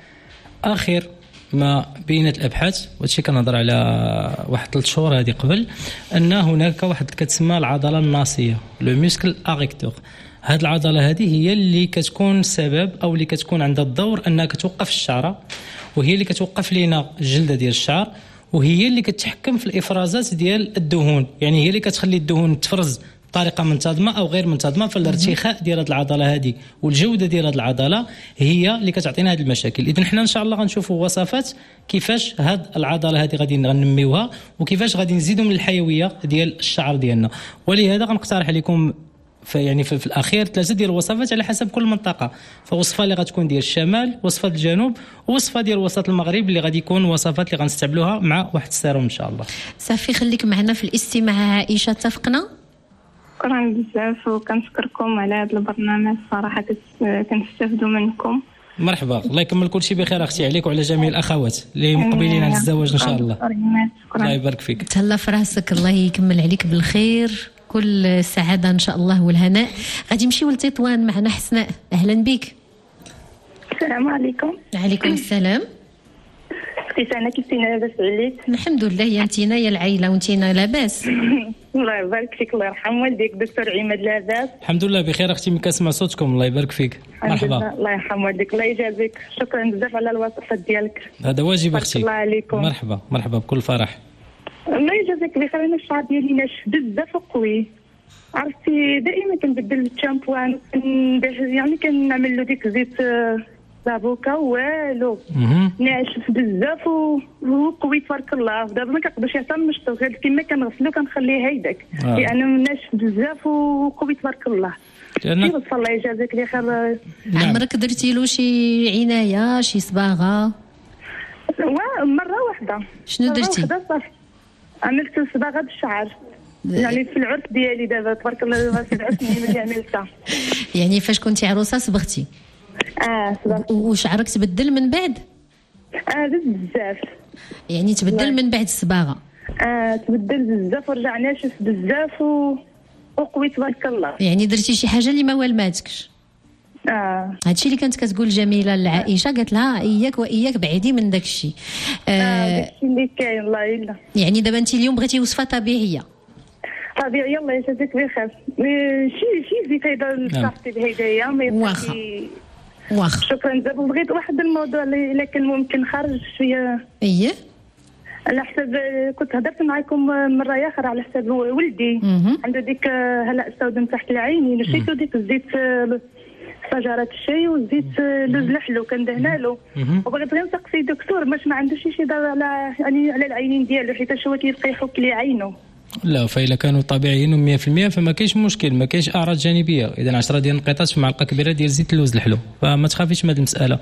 فاخر ما بينت الابحاث وهادشي كنهضر على واحد 3 شهور هذه قبل ان هناك واحد كتسمى العضله الناصيه لو ميسكل اريكتور. هاد العضله هذه هي اللي كتكون سبب او اللي كتكون عندها الدور انها كتوقف الشعره وهي اللي كتوقف لينا الجلده ديال الشعر وهي اللي كتحكم في الافرازات ديال الدهون. يعني هي اللي كتخلي الدهون تفرز بطريقه منتظمه او غير منتظمه. فالارتخاء ديال هذه العضله هذه والجوده ديال هذه العضله هي اللي كتعطينا هذه المشاكل. اذا حنا ان شاء الله غنشوفوا وصفات كيفاش هذه العضله هذه غادي ننميوها وكيفاش غادي نزيدوا من الحيويه ديال الشعر ديالنا. ولهذا غنقترح عليكم في الاخير 3 ديال الوصفات على حسب كل منطقه. فوصفه اللي غتكون ديال الشمال وصفه الجنوب ووصفه ديال وسط المغرب اللي غادي يكون وصفات اللي غنستعملوها مع واحد السيروم ان شاء الله. صافي خليك معنا في الاستماع عائشه. اتفقنا؟ شكرا بزاف وكنشكركم على هذا البرنامج صراحه كنستافدوا منكم. مرحبا الله يكمل كل شيء بخير اختي عليك وعلى جميع الاخوات اللي مقبلين على الزواج ان شاء الله. الله يبارك فيك. تهلا في راسك. الله يكمل عليك بالخير كل السعاده ان شاء الله والهناء. غادي نمشيو لتطوان معنا حسناء. اهلا بك. السلام عليكم. وعليكم السلام. اختي سنة كيفين لاباس عليك؟ الحمد لله. يا انتينا يا العائله وانتينا لاباس؟ الله يبارك فيك، الله يرحم والديك. دكتور عماد لاباس؟ الحمد لله بخير اختي، ملي كنسمع صوتكم الله يبارك فيك. مرحبا. الله يرحم والديك، الله يجازيك. شكرا بزاف على الوصفه ديالك. هذا واجب اختي. الله عليكم. مرحبا مرحبا بكل فرح. الله يجازيك بخير. انا الشعر ديالي ناشف بزاف وقوي، عرفتي دائما كنبدل الشامبوان، يعني كنعمل له ديك زيت لافوكا والو ناشف بزاف وقوي تبارك الله. دابا ما كنقدرش حتى نشطو، غير كيما كنغسلو كنخليه هيداك لانه ناشف بزاف وقوي تبارك الله. كيف الله يجازيك بخير. عمرك درتي له شي عنايه، شي صباغه؟ مره واحده. شنو درتي؟ عملت صباغه بالشعر، يعني في العرس ديالي دابا تبارك الله في العرس اللي عملتها. يعني فاش كنتي عروسه صبغتي؟ صبغت. وشعرك تبدل من بعد؟ بزاف. يعني تبدل من بعد الصباغه؟ تبدل بزاف ورجع ناشف بزاف وقوي تبارك الله. يعني درتي شي حاجه اللي ما والماتكش؟ هادشي اللي كانت كتقول جميله لعائشه، قالت لها اياك واياك بعيدي من داك الشيء. داك الشيء اللي كاين الله يلا. يعني دابا انت اليوم بغيتي وصفه طبيعيه؟ طبيعيه الله يجازيك بخير. شي زيت هيدا لصاحبتي بهدايا ما يبقاش. واخا شكرا بزاف. بغيت واحد الموضوع اللي كان ممكن خارج شويه. اييه على حساب كنت هضرت معكم مره اخرى على حساب ولدي عنده ديك هلاء السوداء من تحت العين، نشيتو ديك الزيت شجرة الشاي وزيت لوز لحلو كندهنا له، وبغيت غير نسقسي دكتور ما عندوش شي ضرر على يعني على العينين ديالو، حيت هو كيبقى يحك لي عينه. لا فإلا كانوا طبيعيين 100% فما كاينش مشكل، ما كاينش اعراض جانبيه. اذا 10 ديال النقيطات في معلقه كبيره ديال زيت اللوز الحلو، فما تخافيش من هذه المساله.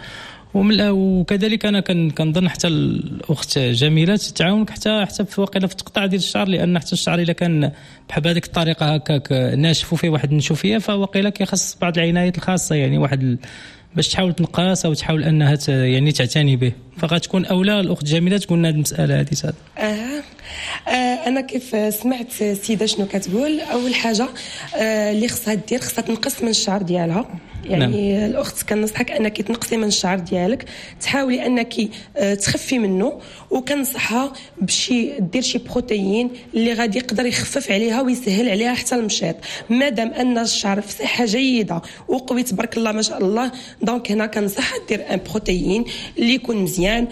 وكذلك انا كنظن حتى الاخت جميله تعاونك حتى في وقيله في التقطاع ديال الشعر، لان حتى الشعر الا كان بحال بهذيك الطريقه هكاك ناشف وفيه واحد النشوفيه، فوقيله كيخص بعض العنايات الخاصه، يعني واحد باش تحاول تنقاس او تحاول انها يعني تعتني به، فغتكون اولى الاخت جميله تقول لنا هذه المساله هذه. انا كيف سمعت سيده شنو كتقول، اول حاجه اللي خصها دير خصها تنقص من الشعر ديالها. يعني نعم. الاخت كنصحك انك تنقصي من الشعر ديالك، تحاولي انك تخفي منه، وكنصحها بشي دير شي بروتين اللي غادي يقدر يخفف عليها ويسهل عليها حتى المشيط. مادام ان الشعر في صحه جيده وقوي تبارك الله ما شاء الله، دونك هنا كنصحها دير ان بروتين اللي يكون مزيان،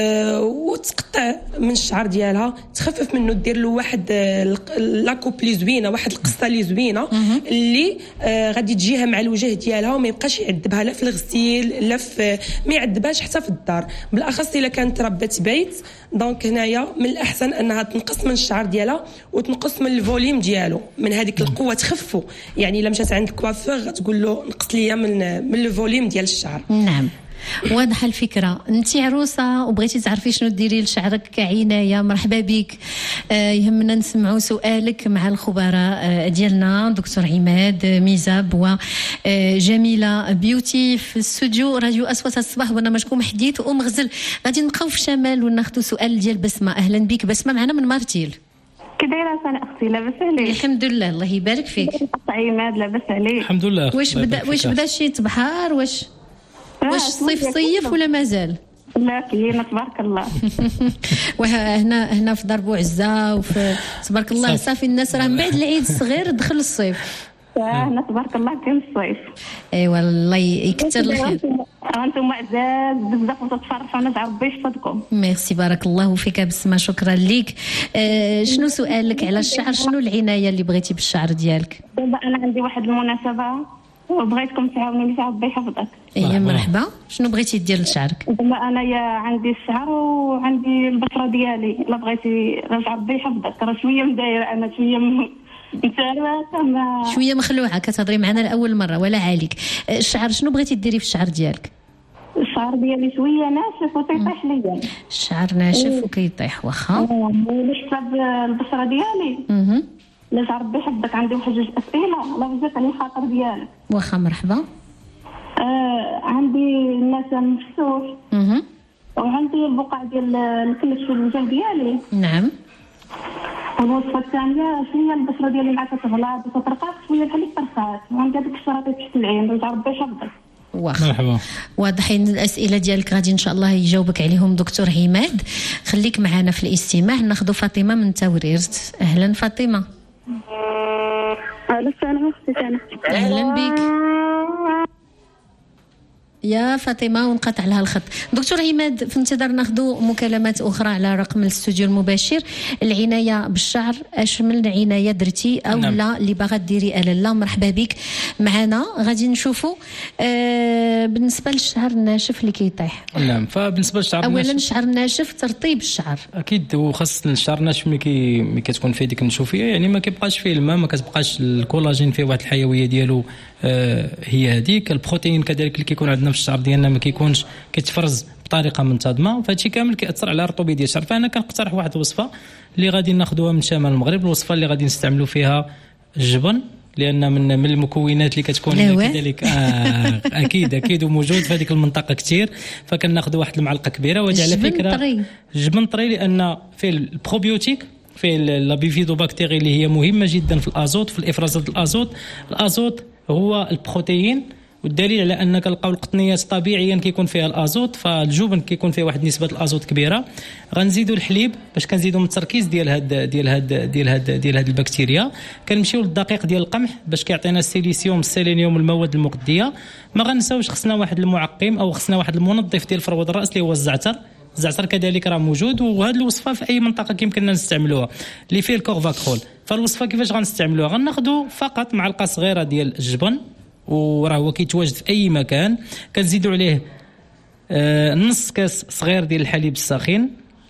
وتقطع من الشعر ديالها، تخفف منه، دير له واحد لاكوب لي زوينه، واحد القصه لي زوينه اللي غادي تجيها مع الوجه ديالها، وما يبقاش يعذبها لا في الغسيل لا في ما يعذبهاش حتى في الدار، بالاخص الا كانت ربة بيت. دونك هنايا من الاحسن انها تنقص من الشعر ديالها وتنقص من الفوليوم ديالو، من هذيك القوه تخفو. يعني الا مشات عند كوافور غتقول له نقص ليا من الفوليوم ديال الشعر. نعم واضحه الفكره. انت عروسه وبغيتي تعرفي شنو ديري لشعرك كعنايه، مرحبا بك. يهمنا نسمعوا سؤالك مع الخبراء ديالنا دكتور عماد ميزاب وجميله بيوتي في الاستوديو راديو اصوات الصباح، برنامجكم حديث ومغزل. غادي نبقاو في الشمال وناخذوا سؤال ديال بسمه. اهلا بك بسمه معنا من مارتيل. كي دايره سنة اختي؟ لاباس عليك؟ الحمد لله الله يبارك فيك. عماد لاباس عليك؟ الحمد لله. واش بدا شي تبحر؟ واش الصيف صيف ولا مازال؟ لا كاين تبارك الله. هنا في دار بوعزه وفي تبارك الله صافي الناس راه من بعد العيد الصغير دخل الصيف. هنا تبارك الله كاين الصيف. ايوا الله يكثر الخير. انتم عزاز بزاف وتتفرحونا، ربي يحفظكم. ميرسي بارك الله فيك بسمه، شكرا ليك. شنو سؤالك على الشعر؟ شنو العنايه اللي بغيتي بالشعر ديالك؟ دابا انا عندي واحد المناسبه وبغيتكم تعاونوني فيها، ربي يحفظك. ايه مرحبا. شنو بغيتي دير لشعرك؟ دابا انايا عندي الشعر وعندي البشره ديالي، الا بغيتي ربي يحفظك. راه شويه مدايره، انا شويه شويه مخلوعه كتهضري معنا لاول مره ولا عليك. الشعر شنو بغيتي ديري في الشعر ديالك؟ الشعر ديالي شويه ناشف وتيطيح ليا. الشعر ناشف وكيطيح واخا. بسبب البشره ديالي لا ربي يحفظك. عندي واحد جوج اسئله الله يجزاك على الخاطر ديالك. واخا مرحبا. عندي النسم مفتوح وعندي البقع ديال الكلش في الوجه ديالي. نعم. الوصفه الثانيه شويه البشره ديالي مع كتغلط وتطرقات شويه بحال الطرقات، وعندي هذيك الشراطيط تحت العين. ربي يحفظك. مرحبا. واضحين الاسئله ديالك، غادي ان شاء الله يجاوبك عليهم دكتور عماد. خليك معنا في الاستماع. ناخذ فاطمه من توريرت. اهلا فاطمه. اهلا بك يا فاطمه، ونقطع لها الخط. دكتور عماد، في انتظار ناخذ مكالمات اخرى على رقم الاستوديو المباشر. العنايه بالشعر اشمل عنايه درتي او نعم. لا اللي باغا ديري لا، مرحبا بك معنا. غادي نشوفوا بالنسبه للشعر الناشف اللي كيطيح. نعم، فبالنسبه للشعر اولا الشعر الناشف ترطيب الشعر اكيد، وخاصه الشعر الناشف ملي كتكون فيه ديك النشوفيه، يعني ما كيبقاش فيه الماء، ما كتبقاش الكولاجين فيه واحد الحيويه ديالو هي هذيك. البروتين كذلك اللي كيكون عندنا في الشعر ديالنا ما كيكونش كيتفرز بطريقه منتظمه، فهادشي كامل كيأثر على الرطوبه ديال الشعر. فانا كنقترح واحد الوصفه اللي غادي ناخذوها من شمال المغرب، الوصفه اللي غادي نستعملوا فيها الجبن، لان من المكونات اللي كتكون كذلك اكيد وموجود في هذيك المنطقه كثير، فكناخذوا واحد المعلقه كبيره. وهذه على فكره جبن طري لان فيه البروبيوتيك، في لا بيفيدوباكتيري اللي هي مهمه جدا في الازوت، في الافرازات الازوت هو البروتين، والدليل على ان كنلقاو القطنيات طبيعيا كيكون فيها الازوت، فالجبن كيكون فيه واحد نسبه الازوت كبيره. غنزيدوا الحليب باش كنزيدوا من التركيز ديال هاد البكتيريا. كنمشيو للدقيق ديال القمح باش كيعطينا السيليسيوم السيلينيوم المواد المغذيه. ما غنساوش خصنا واحد المعقم او خصنا واحد المنظف ديال فروه الراس اللي هو الزعتر كذلك راه موجود. وهذه الوصفه في اي منطقه يمكننا نستعملوها اللي فيه الكورفاكرول. فالوصفه كيفاش غنستعملوها؟ غناخذوا فقط معلقه صغيره ديال الجبن، وراه هو كيتواجد في اي مكان. كنزيدوا عليه نص كاس صغير ديال الحليب الساخن،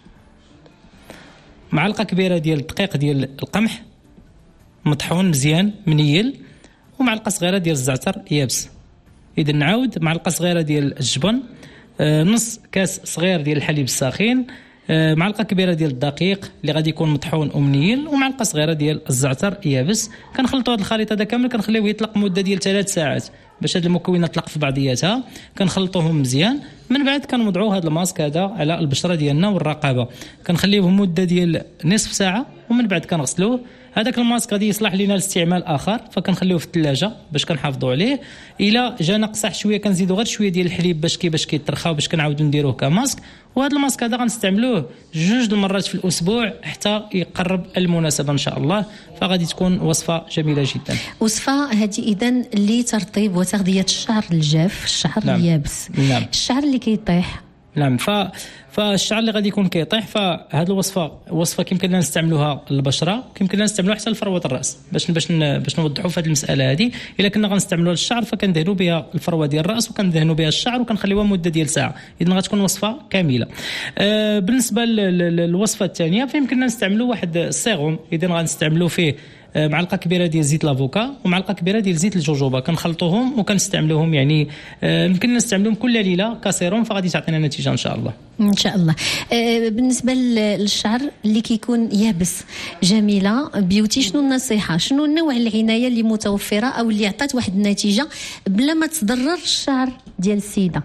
معلقه كبيره ديال الدقيق ديال القمح مطحون مزيان منيل، ومعلقه صغيره ديال الزعتر يابس. اذا نعاود: معلقه صغيره ديال الجبن، نص كاس صغير ديال الحليب الساخن، معلقه كبيره ديال الدقيق اللي غادي يكون مطحون ومنيل، ومعلقه صغيره ديال الزعتر يابس. كنخلطوا هذا الخليط هذا كامل، كنخليوه يطلق مده ديال 3 ساعات باش هاد المكونات تطلق في بعضياتها. كنخلطوهم مزيان، من بعد كنوضعوا هذا الماسك هذا على البشره ديالنا والرقبه، كنخليوه مده ديال نصف ساعه، ومن بعد كنغسلوه. هذاك الماسك غادي يصلح لنا لاستعمال اخر، فكنخليوه في الثلاجه باش كنحافظوا عليه. الا جانا قصح شويه كنزيدوا غير شويه ديال الحليب باش كيترخى وباش كنعاودوا نديروه كماسك. وهذا الماسك هذا غنستعملوه 2 المرات في الاسبوع حتى يقرب المناسبه ان شاء الله. فغادي تكون وصفه جميله جدا. وصفه هذه اذا لترطيب وتغذيه الشعر الجاف، الشعر نعم. اليابس، نعم. الشعر اللي كيطيح. نعم، فالشعر اللي غادي يكون كيطيح، فهذه الوصفه كيمكن لنا نستعملوها للبشره، كيمكن لنا نستعملوها حتى لفروه الراس باش نوضحوا في هذه المساله هذه. الا كنا غنستعملوها للشعر فكندهنوا بها الفروه ديال الراس وكندهنوا بها الشعر وكنخليوها مده ديال ساعه. اذا غتكون وصفه كامله. بالنسبه للوصفه الثانيه فيمكننا نستعملوا واحد السيروم. اذا غنستعملوا فيه معلقه كبيره ديال زيت لافوكا ومعلقه كبيره ديال زيت الجوجوبا، كنخلطوهم وكنستعملوهم، يعني يمكن نستعملوهم كل ليله كسيروم، فغادي تعطينا نتيجه ان شاء الله. ان شاء الله. بالنسبه للشعر اللي كيكون يابس، جميله بيوتي، شنو النصيحه، شنو نوع العنايه اللي متوفره او اللي عطات واحد النتيجه بلا ما تضرر الشعر ديال السيده؟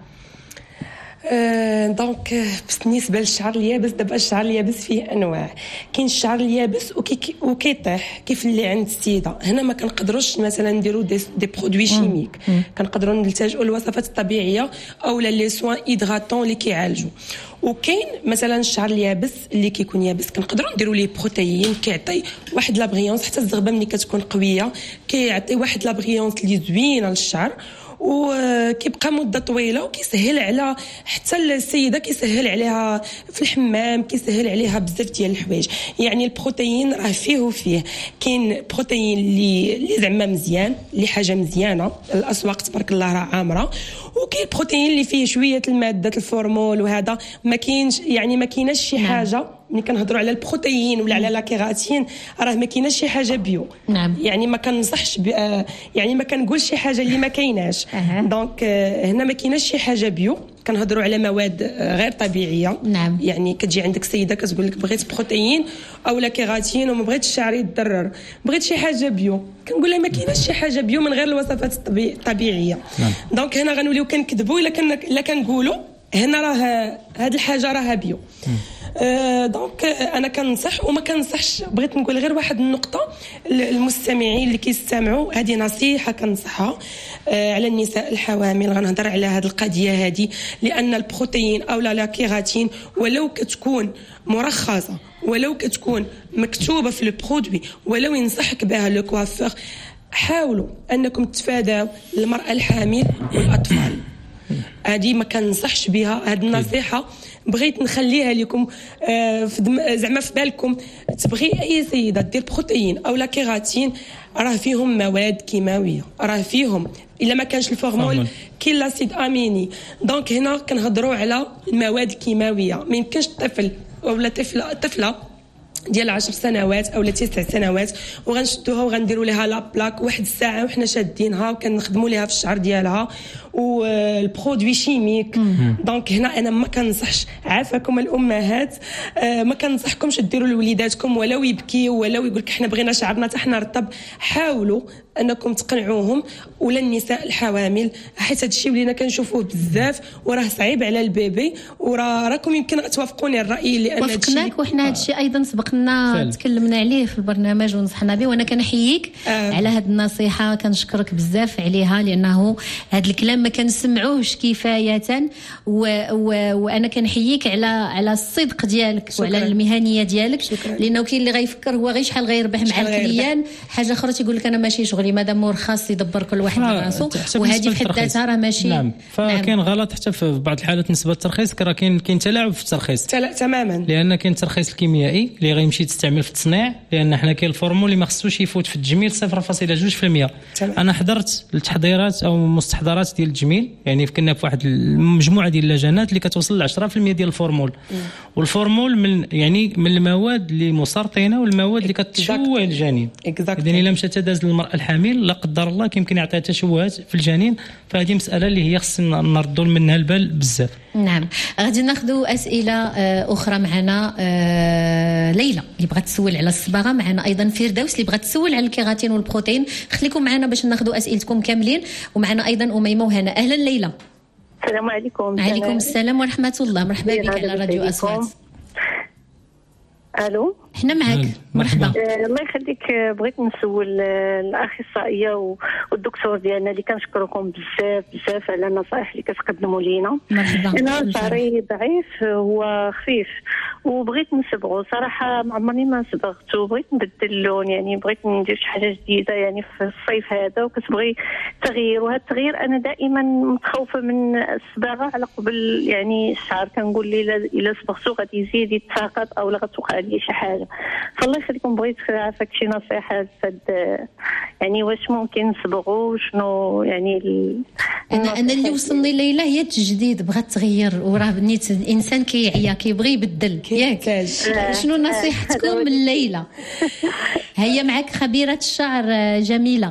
دونك بالنسبه للشعر اليابس، دابا الشعر اليابس فيه انواع. كاين الشعر اليابس وكيطيح كيف اللي عند السيده. هنا ما كنقدروش مثلا نديروا دي برودوي شيميك، كنقدروا نلتجئوا للوصفات الطبيعيه او لي سوان هيدراتون اللي كيعالجوا. وكاين مثلا الشعر اليابس اللي كيكون يابس كنقدروا نديروا ليه بروتين، كيعطي واحد لابغيونس، حتى الزغبه ملي كتكون قويه كيعطي واحد لابغيونس اللي زوينه للشعر، وكيبقى مده طويله، وكيسهل على حتى السيده، كيسهل عليها في الحمام، كيسهل عليها بزاف ديال الحوايج. يعني البروتين راه فيه وفيه. كاين بروتين اللي زعما مزيان، اللي حاجه مزيانه، الاسواق تبارك الله راه عامره. وكاين البروتين اللي فيه شويه الماده الفورمول، وهذا ما كاينش، يعني ما كايناش شي حاجه. ملي كنهضروا على البروتين ولا على لاكيراتين راه ما كايناش شي حاجه بيو. نعم. يعني ما كنصحش يعني ما كنقولش شي حاجه اللي ما كايناش. دونك هنا ما كايناش شي حاجه بيو، كنهضروا على مواد غير طبيعيه. نعم. يعني كتجي عندك سيده كتقول لك بغيت بروتين او لاكيراتين وما بغيتش شعري يتضرر، بغيت شي حاجه بيو، كنقول لها ما كايناش شي حاجه بيو من غير الوصفات الطبيعيه. نعم. دونك هنا غنوليو كنكذبوا الا كنقولوا هنا راه هاد الحاجه راها بيو. دونك انا كنصح وما كنصحش. بغيت نقول غير واحد النقطه المستمعين اللي كيستمعوا، هذه نصيحه كنصحها على النساء الحوامل. غنهضر على هذه القضيه هذه، لان البروتين او لا كيراتين ولو كتكون مرخصه، ولو كتكون مكتوبه في البرودوي، ولو ينصحك بها لو كوافور، حاولوا انكم تتفاداو المراه الحامل والاطفال. هذه ما كنصحش بها، هذه النصيحه بغيت نخليها لكم زعما في بالكم. تبغي اي سيده دير بروتين او لا كيراتين، راه فيهم مواد كيماويه، راه فيهم الا ما كانش الفورمول كاين لاسيد اميني. دونك هنا كنهضروا على المواد الكيماويه. ما يمكنش الطفل ولا طفله ديال 10 سنوات او 9 سنوات وغنشدوها وغنديروا لها لا بلاك واحد الساعه وحنا شادينها وكنخدموا لها في الشعر ديالها والبرودوي شيميك. دونك هنا انا ما كنصحش، عافاكم الامهات، ما كنصحكمش ديروا لوليداتكم ولو يبكيوا ولو يقول لك حنا بغينا شعرنا حتى حنا رطب. حاولوا انكم تقنعوهم، ولا النساء الحوامل، حيت هذا الشيء ولينا كنشوفوه بزاف وراه صعيب على البيبي. وراكم يمكن توافقوني الراي، لان وافقناك وحنا هذا الشيء ايضا سبقنا تكلمنا عليه في البرنامج ونصحنا به، وانا كنحييك على هذه النصيحه، كنشكرك بزاف عليها، لانه هذا الكلام ما كنسمعوش كفايه. وانا كنحييك على الصدق ديالك وعلى المهنيه ديالك، لانه كاين اللي غيفكر هو غير شحال غيربح مع الكليان، حاجه اخرى تيقول لك انا ماشي شغلي مادام مرخص يدبر كل واحد راسو، وهذه في حد ذاتها راه ماشي. نعم، فكاين غلط حتى في بعض الحالات نسبه الترخيص، راه كاين تلاعب في الترخيص تماما، لان كاين الترخيص الكيميائي اللي غيمشي تستعمل في التصنيع، لان حنا كاين الفورمول اللي ما خصوش يفوت في التجميل 0.2%. انا حضرت التحضيرات او المستحضرات ديال التجميل، يعني كنا في واحد المجموعه ديال اللجنات اللي كتوصل ل 10% ديال الفورمول. والفورمول من المواد اللي مسرطنه والمواد اللي كتشوه الجنين. اذا الا مشى تداز للمراه الحامل لا قدر الله كيمكن يعطيها تشوهات في الجنين، فهذه مساله اللي هي خصنا نردوا منها البال بزاف. نعم، غادي ناخذوا اسئله اخرى. معنا ليلى اللي بغات تسول على الصباغه، معنا ايضا فردوس اللي بغات تسول على الكيراتين والبروتين. خليكم معنا باش ناخذوا اسئلتكم كاملين، ومعنا ايضا اميمه وهنا. اهلا ليلى. السلام عليكم. وعليكم السلام ورحمه الله، مرحبا بك على راديو اصوات. الو، احنا معك. مرحبا. الله يخليك، بغيت نسول الاخصائيه والدكتور ديالنا اللي كنشكركم بزاف على النصائح اللي كتقدموا لينا. مرحبا. انا شعري ضعيف وخفيف وبغيت نصبغه، صراحه ما عمرني ما صبغت وبغيت نبدل اللون، يعني بغيت ندير شي حاجه جديده يعني في الصيف هذا، وكتبغي تغيير. وهذا التغيير انا دائما متخوفه من الصباغه على قبل، يعني الشعر كنقول لي الا صبغته غادي يزيد يتساقط او لا غتوقع لي شي حاجه. فالله يخليكم بغيت عافاك شي نصيحه يعني واش ممكن نصبغوا شنو يعني انا اللي وصلني ليلى هي التجديد، بغات تغير وراه بنيت الانسان كيعيا كيبغي يبدل ياك. شنو نصيحتكم من ليلى؟ هي معك خبيره الشعر جميله.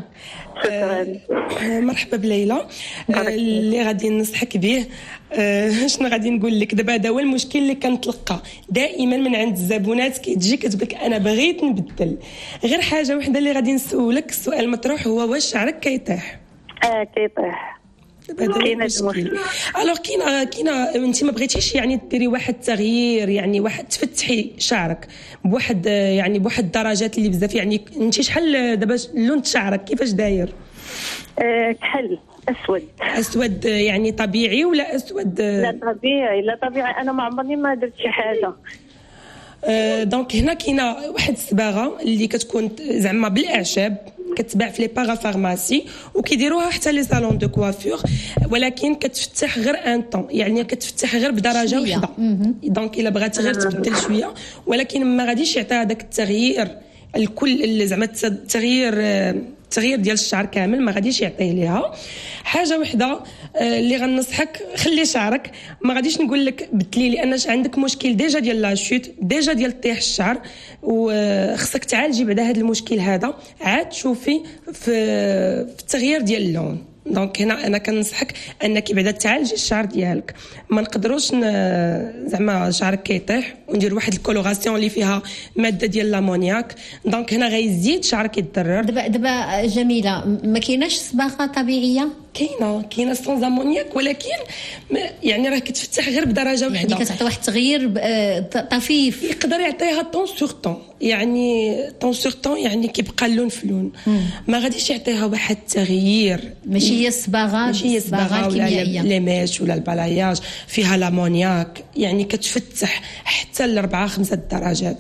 مرحبا بليلى. اللي غادي ننصحك به شنو غادي نقول لك دابا، هذا هو المشكل اللي كنتلقى دائما من عند الزبونات، كتجي كتقول لك انا بغيت نبدل. غير حاجه وحده اللي غادي نسولك، السؤال المطروح هو واش شعرك كيطيح؟ كيطيح. كاين المشكل. الوغ كاينه انت ما بغيتيش يعني ديري واحد التغيير، يعني واحد تفتحي شعرك بواحد يعني بواحد الدرجات اللي بزاف. يعني انت شحال دابا لون شعرك كيفاش داير؟ كحل اسود يعني طبيعي ولا اسود؟ لا طبيعي. انا ما عمرني ما درت شي حاجه. دونك هنا كاينه واحد الصباغه اللي كتكون زعما بالاعشاب، كتباع في لي بارافارماسي وكيديروها حتى لي صالون دو كوافور، ولكن كتفتح غير ان طون، يعني كتفتح غير بدرجه واحده. دونك الا بغات غير تبدل شويه، ولكن ما غاديش يعطيها داك التغيير الكل، زعما التغيير ديال الشعر كامل ما غاديش يعطيه ليها. حاجه وحده اللي غنصحك، خلي شعرك، ما غاديش نقول لك بدلي، لان عندك مشكل ديجا ديال لاشوت، ديجا ديال طيح الشعر، وخصك تعالجي بعد هذا المشكل هذا، عاد تشوفي في التغيير ديال اللون. دونك هنا انا كنصحك انك بعدا تعالجي الشعر ديالك. ما نقدروش زعما شعرك كيطيح وندير واحد الكولوراسيون اللي فيها ماده ديال لامونياك، دونك هنا غيزيد شعرك يتضرر. دابا جميله، ما كايناش صباغه طبيعيه كاينه سون امونياك، ولكن يعني راه كتفتح غير بدرجه وحده، يعني كتعطي واحد التغيير طفيف، يقدر يعطيها طون سور طون، يعني طون سور طون يعني كيبقى اللون في لون، ما غاديش يعطيها واحد التغيير. ماشي هي الصباغه الكيميائيه لي ميش ولا البلاياج فيها لامونياك، يعني كتفتح حتى ل 4-5 درجات.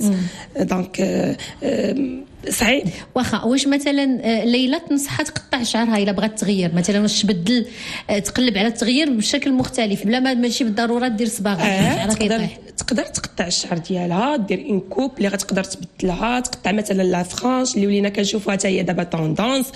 دونك صعيب. واش مثلا ليلى تنصحها تقطع شعرها الا بغات تغير، مثلا واش تبدل تقلب على التغيير بشكل مختلف بلا ما ماشي بالضروره دير صباغه؟ تقدر تقطع الشعر ديالها، دير اون كوب اللي غتقدر تبدلها، تقطع مثلا لا فرانش اللي ولينا كنشوفوها حتى هي دابا توندونس،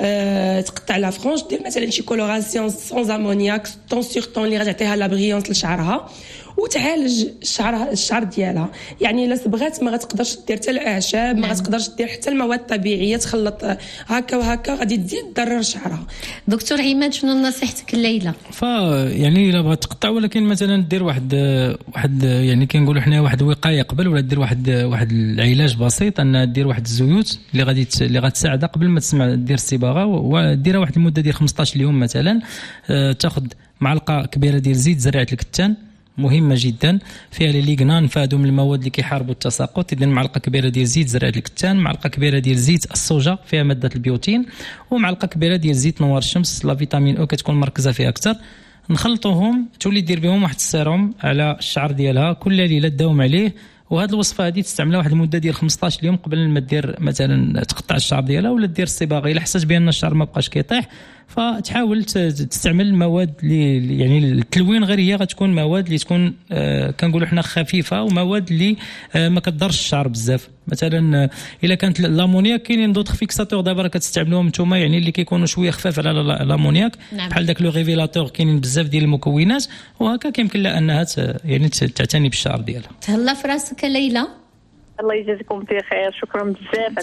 تقطع لا فرانش، دير مثلا شي كولوراسيون سون امونياك طون سور طون اللي غتعطيها لا بريونس لشعرها وتعالج الشعر ديالها. يعني الا بغات ما غتقدرش دير حتى الاعشاب، ما غتقدرش دير حتى المواد الطبيعيه، تخلط هكا وهكا غادي تزيد تضرر شعرها. دكتور عماد شنو نصيحتك الليله؟ يعني الا بغات تقطع ولكن مثلا دير واحد يعني كنقولوا حنا واحد الوقايه قبل، ولا دير واحد العلاج بسيط، ان دير واحد الزيوت اللي غتساعدها قبل ما تسمع دير الصباغه، وديرها واحد المده ديال 15 يوم مثلا. تاخذ معلقه كبيره ديال زيت زريعه الكتان مهمه جدا، فيها لي ليغنان فهادو من المواد اللي كيحاربوا التساقط. اذا معلقه كبيره ديال زيت زريعه الكتان، معلقه كبيره ديال زيت الصوجا فيها ماده البيوتين، ومعلقه كبيره ديال زيت نوار الشمس لا فيتامين او كتكون مركزه فيها اكثر. نخلطوهم، تولي دير بهم واحد السيروم على الشعر ديالها كل ليله تداوم عليه. وهذه الوصفه هذه تستعملها واحد المده ديال 15 يوم قبل ما دير مثلا تقطع الشعر ديالها ولا دير الصباغه. الا حسيت بان الشعر ما بقاش كيطيح فتحاول تستعمل المواد اللي يعني التلوين غير هي غتكون مواد اللي تكون كنقولوا حنا خفيفه، ومواد اللي ما كتضرش الشعر بزاف. مثلا الا كانت لامونياك كاينين دوطخ فيكساتور دابا كتستعملوهم نتوما، يعني اللي كيكونوا شويه خفاف على لامونياك، بحال داك لو ريفيلاتور. كاينين بزاف ديال المكونات وهكا كيمكن لها انها يعني تعتني بالشعر ديالها. تهلا في راسك ليلى. الله يجازيكم بخير، شكرا بزاف.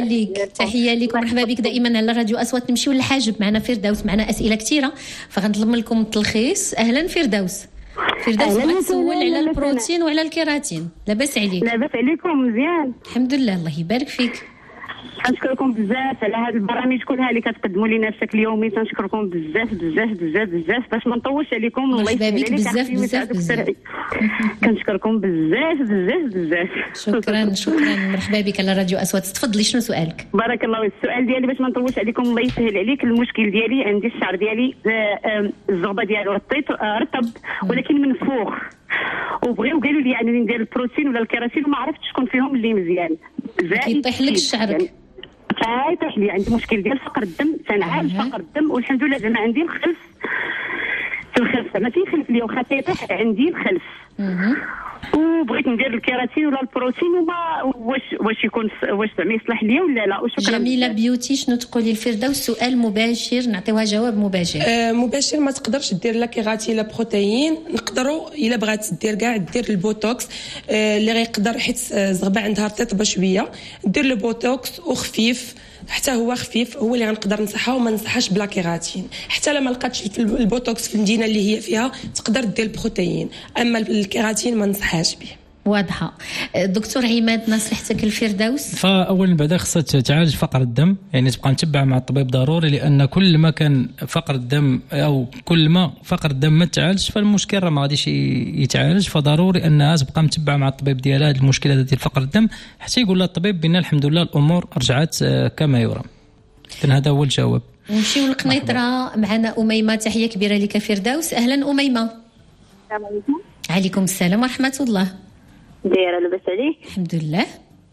تحيه ليك ومرحبا بك دائما على راديو اصوات. نمشيو للحاجب، معنا فردوس، معنا اسئله كثيره فغنطلب لكم التلخيص. اهلا فردوس. بغيت نسول على البروتين وعلى الكيراتين. لاباس عليك؟ لاباس عليكم؟ مزيان الحمد لله، الله يبارك فيك. كنشكركم بزاف على هذه البرامج كلها اللي كتقدموا لنا بشكل يومي، تنشكركم بزاف بزاف بزاف بزاف. باش ما نطولش عليكم، الله يسهل عليك بزاف. كنشكركم بزاف بزاف بزاف. شكرا مرحبا بك على راديو اصوات. تفضلي شنو سؤالك؟ بارك الله. السؤال ديالي باش ما نطولش عليكم الله يسهل عليك، المشكل ديالي عندي الشعر ديالي الزغبه ديالو رطب ولكن منفوخ، وبغيو قالوا لي يعني ندير البروتين ولا الكيراتين وما عرفتش شكون فيهم اللي مزيان. كيطيح لك شعرك؟ يطيح لي، عندي مشكل ديال فقر الدم، تنعالج فقر الدم والحمد لله زعما عندي الخلف ما تيخلف لي واخا تيطيح عندي الخلف. وبغيت ندير الكيراتين ولا البروتين وما واش يكون واش زعما يصلح ليا ولا لا. وشكرا. جميله بيوتي، شنو تقولي الفردوس؟ سؤال مباشر نعطيوها جواب مباشر. مباشر ما تقدرش دير لا كيراتين لا بروتين. نقدروا الا بغات دير كاع دير البوتوكس اللي غيقدر، حيت الزغبه عندها رطبه شويه، دير البوتوكس وخفيف، حتى هو خفيف هو اللي غنقدر ننصحها، وما ننصحهاش بلا كيراتين. حتى لما لقاتش في البوتوكس في المدينه اللي هي فيها تقدر دير البروتين، اما الكيراتين ما ننصحهاش به. واضحه. دكتور عماد نصيحتك الفردوس؟ فاولا بعدا خصها تعالج فقر الدم، يعني تبقى متبعه مع الطبيب ضروري، لان كل ما كان فقر الدم او كل ما فقر الدم ما تعالجش فالمشكل راه ما غاديش يتعالج. فضروري انها تبقى متبعه مع الطبيب ديالها هذه المشكله ديال فقر الدم حتى يقول لها الطبيب بان الحمد لله الامور رجعت كما يرام. هذا هو الجواب. نمشيو للقنيطره، معنا اميمه. تحيه كبيره لك فردوس. اهلا اميمه. السلام عليكم. عليكم السلام ورحمه الله. دايره لاباس عليك؟ الحمد لله.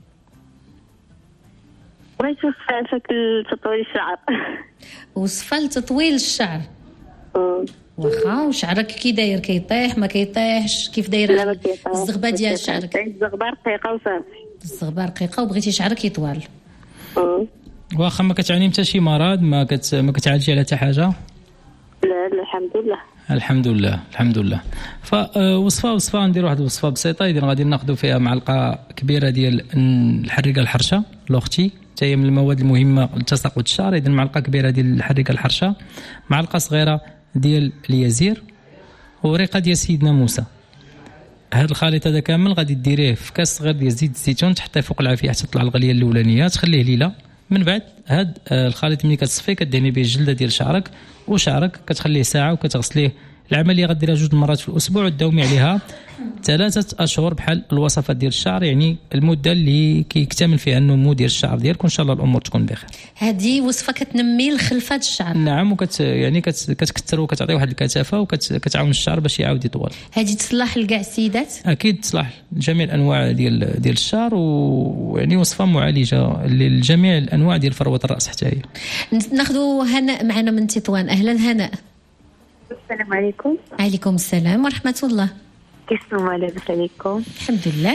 بغيت وصفه شكل تطويل الشعر. وصفه لتطويل الشعر؟ واخا. وشعرك كي داير؟ كيطيح ما كيطيحش؟ كيف دايره الزغبه ديال شعرك؟ الزغبه رقيقه وصافي. الزغبه رقيقه وبغيتي شعرك يطول. واخا ما كتعاني حتى شي مرض؟ ما كتعالجي على حتى حاجه؟ لا الحمد لله. الحمد لله الحمد لله. فوصفه ندير واحد الوصفه بسيطه. اذا غادي ناخذوا فيها معلقه كبيره ديال الحريقه الحرشه لوختي، حتى هي من المواد المهمه لتساقط الشعر. اذا معلقه كبيره ديال الحريقه الحرشه، معلقه صغيره ديال اليازير، وريقه ديال سيدنا موسى. هذا الخليط هذا كامل غادي ديريه في كاس صغير ديال زيت الزيتون، تحطيه فوق العافيه حتى تطلع الغليه الاولانيه، تخليه ليله. من بعد هاد الخليط ملي كتصفيه كدهني به الجلده ديال شعرك، وشعرك كتخليه ساعه وكتغسليه. العمليه غديرها 2 مرات في الاسبوع وتداومي عليها 3 أشهر بحال الوصفات ديال الشعر، يعني المده اللي كيكتمل فيها النمو ديال الشعر ديالك، وان شاء الله الامور تكون بخير. هذه وصفه كتنمي الخلفات الشعر. نعم، يعني كتكثر وكتعطي واحد الكثافه وكتعاون الشعر باش يعاود يطول. هذه تصلح لكاع السيدات؟ اكيد تصلح لجميع الانواع ديال الشعر، ويعني وصفه معالجه لجميع الانواع ديال فروه الراس حتى هي. ناخذوا هناء معنا من تطوان. اهلا هناء. السلام عليكم. عليكم السلام ورحمه الله. كيفكم؟ لاباس عليكم؟ الحمد لله.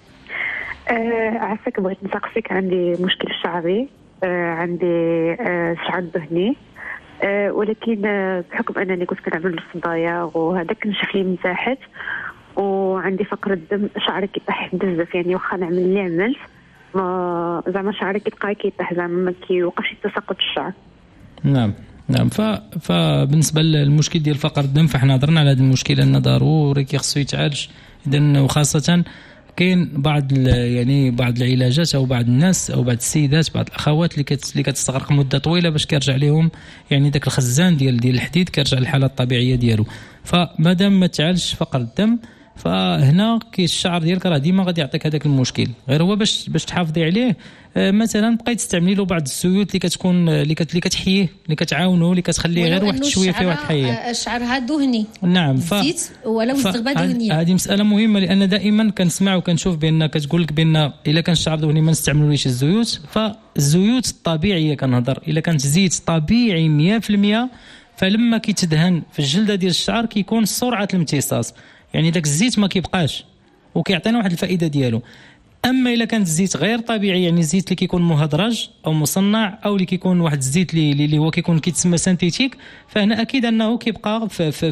عافاك، بغيت نسقسيك، عندي مشكل شعري، عندي شعر دهني، ولكن بحكم انني كنت كنعمل الصدايا وهذا كنشف لي من تحت، وعندي فقر الدم، شعري كيطيح بزاف، يعني واخا نعمل اللي عملت ما زعما شعري كيبقى كيطيح، زعما ما كيوقفش تساقط الشعر. نعم. فبالنسبه للمشكل ديال فقر الدم فاحنا هضرنا على هذا المشكل انه ضروري كيخصو يتعالج. اذا وخاصه كاين بعض العلاجات او بعض الناس او بعض السيدات بعض الاخوات اللي كتستغرق مده طويله باش كيرجع لهم يعني داك الخزان ديال الحديد كيرجع للحاله الطبيعيه ديالو. فمادام ما تعالجش فقر الدم فهنا الشعر ديالك راه ديما غادي يعطيك هذاك المشكل. غير هو باش تحافظي عليه مثلا بقيت تستعملي له بعض الزيوت اللي كتكون اللي كتحييه اللي كتعاونو اللي كتخليه غير واحد شويه فيه واحد الحياه. الشعر ها دهني. نعم. زيت ولا الزغبه دهنيه. هذه مساله مهمه لان دائما كنسمع وكنشوف بان كتقول لك بان الا كان الشعر دهني ما نستعملوليش الزيوت. فالزيوت الطبيعيه كنهضر الا كانت زيت طبيعي 100% فلما كيتدهن في الجلده ديال الشعر كيكون سرعه الامتصاص، يعني داك الزيت ما كيبقاش وكيعطينا واحد الفائده ديالو. اما الا كانت الزيت غير طبيعي يعني الزيت اللي كيكون مهدرج او مصنع او اللي كيكون واحد الزيت اللي هو كيتسمى سينثيتيك فهنا اكيد انه كيبقى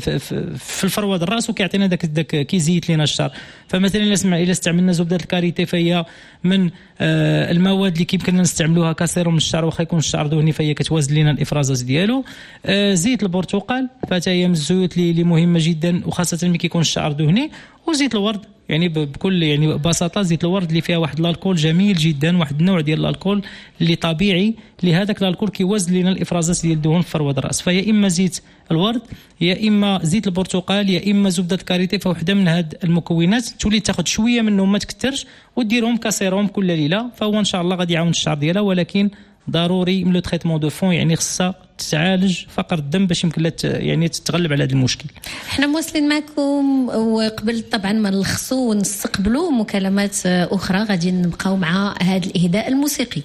في الفروه ديال الراس وكيعطينا داك كيزيت لينا الشعر. فمثلا الا استعملنا زبده الكاريتي فهي من المواد اللي كيمكننا نستعملوها كسيروم الشعر واخا يكون الشعر دهني فهي كتوازن لنا الافرازات ديالو. زيت البرتقال فتا هي من الزيوت اللي مهمه جدا وخاصه ملي كيكون الشعر دهني. وزيت الورد يعني بكل يعني ببساطه زيت الورد اللي فيها واحد الالكول جميل جدا واحد النوع ديال الالكول اللي طبيعي لهذاك الالكول كيوازن لنا الافرازات ديال الدهون في فروه الراس. فيا اما زيت الورد يا اما زيت البرتقال يا اما زبده الكاريتي فوحده من هاد المكونات تولي تاخذ شويه منهم ما تكثرش وديرهم كسيروم كل ليله فهو ان شاء الله غادي يعاون الشعر ديالها. ولكن ضروري من لو تريتمون دو فون يعني خصها تعالج فقر الدم باش يمكن لها يعني تتغلب على هذا المشكل. احنا مواصلين معكم وقبل طبعا ما نلخصوا ونستقبلوا مكالمات اخرى غادي نبقاو مع هذا الاهداء الموسيقي.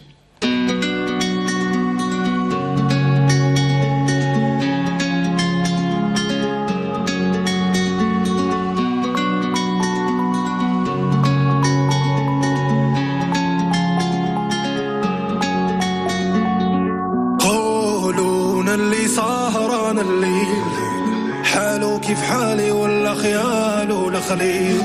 كيف حالي ولا خيال ولا خليل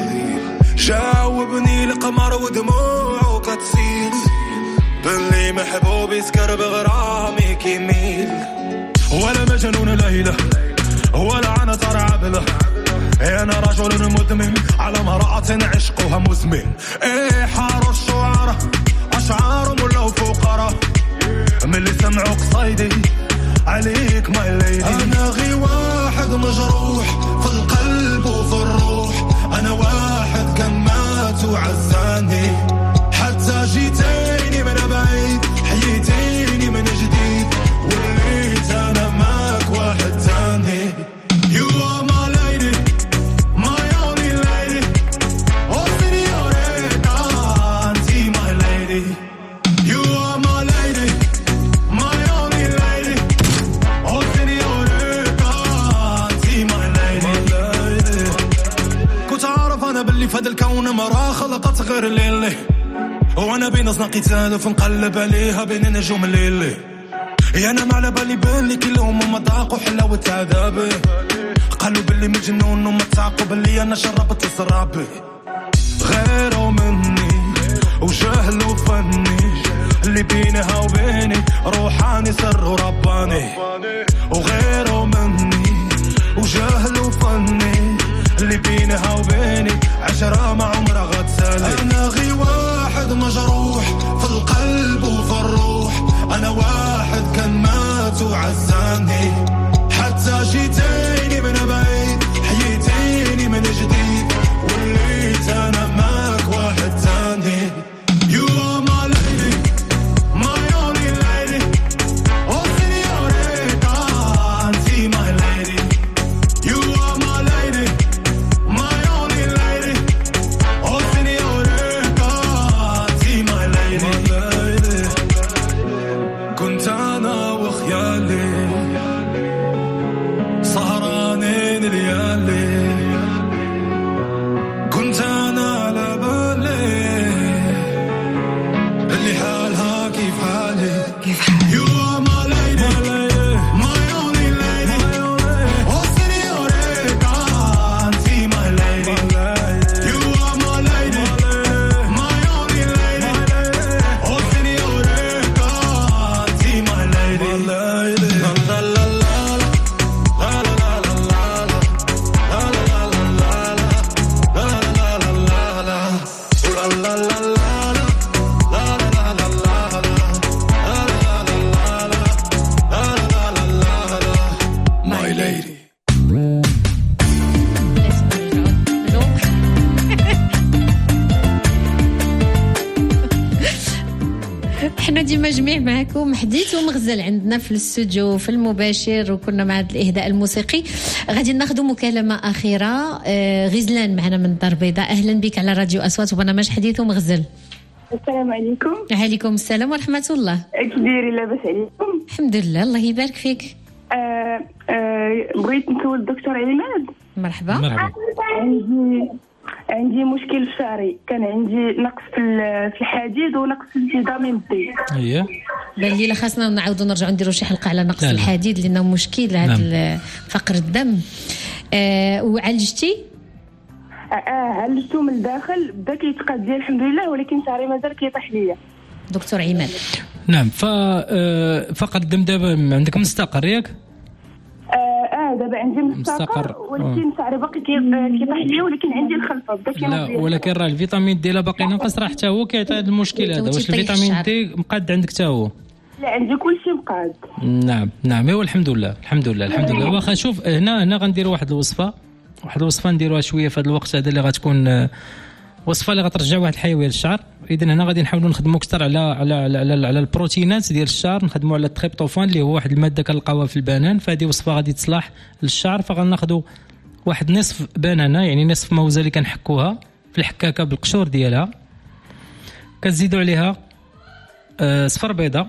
جاوبني القمر ودموعه كتسيل باللي محبوبي سكر بغرامي كيميل ولا مجنون ليلة ولا انا ترى عبله انا رجل مدمن على امرأة عشقها مزمن. ايه حار الشعراء اشعار ملو فقراء من اللي سمعوا قصايدي عليك ما ليدي. انا غي واحد مجروح في القلب وفي الروح انا واحد كان مات وعزاني حتى جيتيني من بعيد حييتيني من جديد وليت انا معك واحد ثاني. You are my lady my only lady oh señorita anti my lady. You are my lady my only lady oh señorita anti my lady. كنت عارف انا باللي في هذا الكون مرا خلقت غير ليلي وانا بين زناقي تالف نقلب عليها بين نجوم الليل. يا انا ما على بالي باللي كلهم ما ذاقوا حلاوه عذابي قالوا باللي مجنون وما تعقوا باللي انا شربت سرابي غيروا مني وجهل وفني اللي بينها وبيني روحاني سر ورباني وغيروا مني وجهل وفني اللي بينها وبيني عشرة ما عمرها غتسالي. انا غي واحد مجروح في القلب وفي الروح مات وعزاني حتى جيتيني من بعيد حييتيني من جديد وليت انا معك واحد ثاني. You are my lady, my only lady. Oh señorita, anti my lady. You are my lady, my only lady. Oh señorita, anti my lady. كنت أنا وخيالي سهرانين ليالي كنت أنا على بالي اللي حالها كيف حالي You are my lady, my only lady. Oh señorita, anti my lady. You are my lady, my only lady. Oh señorita, anti my lady. La la la la la la la la la la la la la la la My lady. احنا ديما جميع معكم حديث ومغزل عندنا في الاستوديو في المباشر، وكنا مع هذا الاهداء الموسيقي. غادي ناخذ مكالمه اخيره. غزلان معنا من الدار البيضاء. اهلا بك على راديو اصوات وبرنامج حديث ومغزل. السلام عليكم. وعليكم السلام ورحمه الله. كديري لاباس عليكم؟ الحمد لله الله يبارك فيك. بغيت نسول الدكتور عماد. مرحبا. عندي مشكل في شعري، كان عندي نقص في الحديد ونقص في فيتامين دي. اييه بان لي خاصنا نعاودوا نرجعوا نديروا شي حلقه على نقص الحديد لانه مشكل هذا فقر الدم. وعالجتي؟ عالجته من الداخل، بدا كيتقاد لي الحمد لله، ولكن شعري مازال كيطيح ليا. دكتور عماد. نعم. فقر الدم دابا عندك مستقر ياك؟ دابا عندي مستقر ولكن شعري باقي كيطيح ليا، ولكن عندي الخلفه بدا كينوض ليا. لا ولكن راه الفيتامين دي لا باقي ناقص، راه حتى هو كيعطي هذا المشكل هذا. واش الفيتامين دي مقاد عندك حتى هو؟ لا عندي كلشي مقاد. نعم ايوا الحمد لله الحمد لله الحمد لله. واخا شوف هنا غنديروا واحد الوصفه نديروها شويه في هذا الوقت هذا اللي غتكون وصفه اللي غترجع واحد الحيويه للشعر. اذا هنا غادي نحاولوا نخدموا اكثر على البروتينات ديال الشعر، نخدموا على التريبتوفان اللي هو واحد الماده كنلقاوها في البنان. فهذه وصفه غادي تصلح للشعر. فغناخذوا واحد نصف بنانه، يعني نصف موزه اللي كنحكوها في الحكاكه بالقشور ديالها، كتزيدوا عليها صفر بيضه،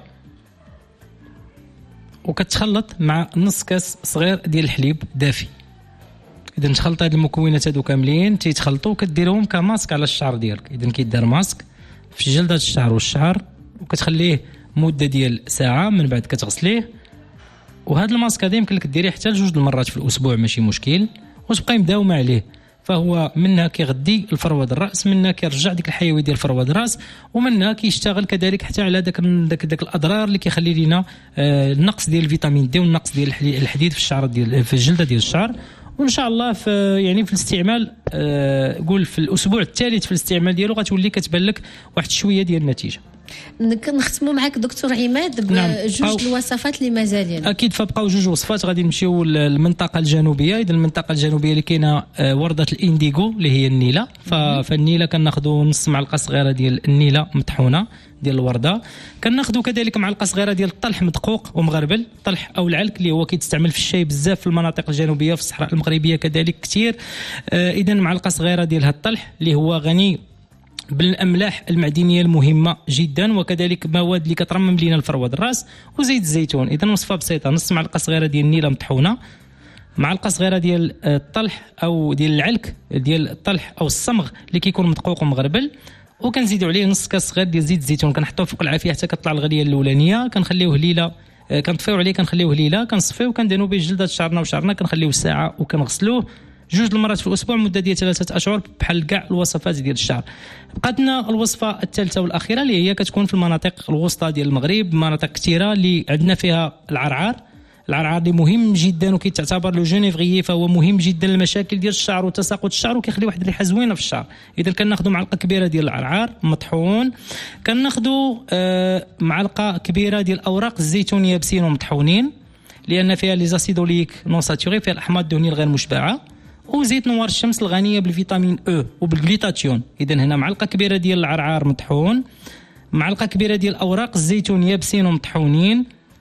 وكتخلط مع نص كاس صغير ديال الحليب دافي. اذا تخلط هاد المكونات هادو كاملين تيتخلطوا وكديرهم كماسك على الشعر ديالك. اذا كيدار ماسك في جلد الشعر والشعر، وكتخليه مده ديال ساعه، من بعد كتغسليه. وهذا الماسك هذا يمكن لك ديريه حتى ل2 المرات في الاسبوع ماشي مشكل، وتبقاي مداومه عليه. فهو منها كيغذي الفروه الراس، منها كيرجع ديك الحيويه ديال الفروه الراس، ومنها كيشتغل كذلك حتى على داك الاضرار اللي كيخلي لنا النقص ديال الفيتامين دي والنقص ديال الحديد في الشعر في الجلده ديال الشعر. وان شاء الله في الاستعمال قول في الاسبوع الثالث في الاستعمال ديالو غتولي كتبان لك واحد شويه ديال النتيجه. نختموا معك دكتور عماد بجوج الوصفات اللي مازالين. اكيد فبقاو جوج وصفات. غادي نمشيو للمنطقه الجنوبيه. اذا المنطقه الجنوبيه اللي كاينه ورده الانديغو اللي هي النيله. فالنيله كناخذوا نص معلقه صغيره ديال النيله مطحونه ديال الورده. كناخذوا كذلك معلقه صغيره ديال الطلح مدقوق ومغربل، الطلح او العلك اللي هو كيتستعمل في الشاي بزاف في المناطق الجنوبيه، في الصحراء المغربيه كذلك كثير. اذا معلقه صغيره ديال هذا الطلح اللي هو غني بالاملاح المعدنيه المهمه جدا، وكذلك مواد اللي كترمم لنا الفروه الراس، وزيت الزيتون. اذا وصفه بسيطه، نص معلقه صغيره ديال النيله مطحونه، معلقه صغيره ديال الطلح او ديال العلك ديال الطلح او الصمغ اللي كيكون مدقوق ومغربل، وكنزيدوا عليه نص كاس صغير ديال زيت الزيتون. كنحطوه فوق العافيه حتى كتطلع الغليه الاولانيه، كنخليوه ليله، كنطفيو عليه، كنخليوه ليله، كنصفيو، كندهنوا به جلده شعرنا وشعرنا، كنخليوه ساعه وكنغسلوه 2 المرات في الاسبوع مده ديال 3 أشهر بحال كاع الوصفات ديال الشعر. بقات لنا الوصفه الثالثه والاخيره اللي هي كتكون في المناطق الوسطى ديال المغرب، مناطق كثيره اللي عندنا فيها العرعار. العرعار اللي مهم جدا وكيتعتبر لو جونيفريي، فهو مهم جدا للمشاكل ديال الشعر وتساقط الشعر، وكيخلي واحد الريحه زوينه في الشعر. اذا كناخذوا معلقه كبيره ديال العرعار مطحون، كناخذوا معلقه كبيره ديال اوراق الزيتون يابسين ومطحونين لان فيها لي زاسيدوليك نون ساتوري، فيها الاحماض الدهنيه الغير مشبعه، وزيت نوار الشمس الغنيه بالفيتامين او وبالجليتاتيون. اذا هنا معلقه كبيره ديال العرعار مطحون، معلقه كبيره ديال اوراق الزيتون يابسين ومطحونين،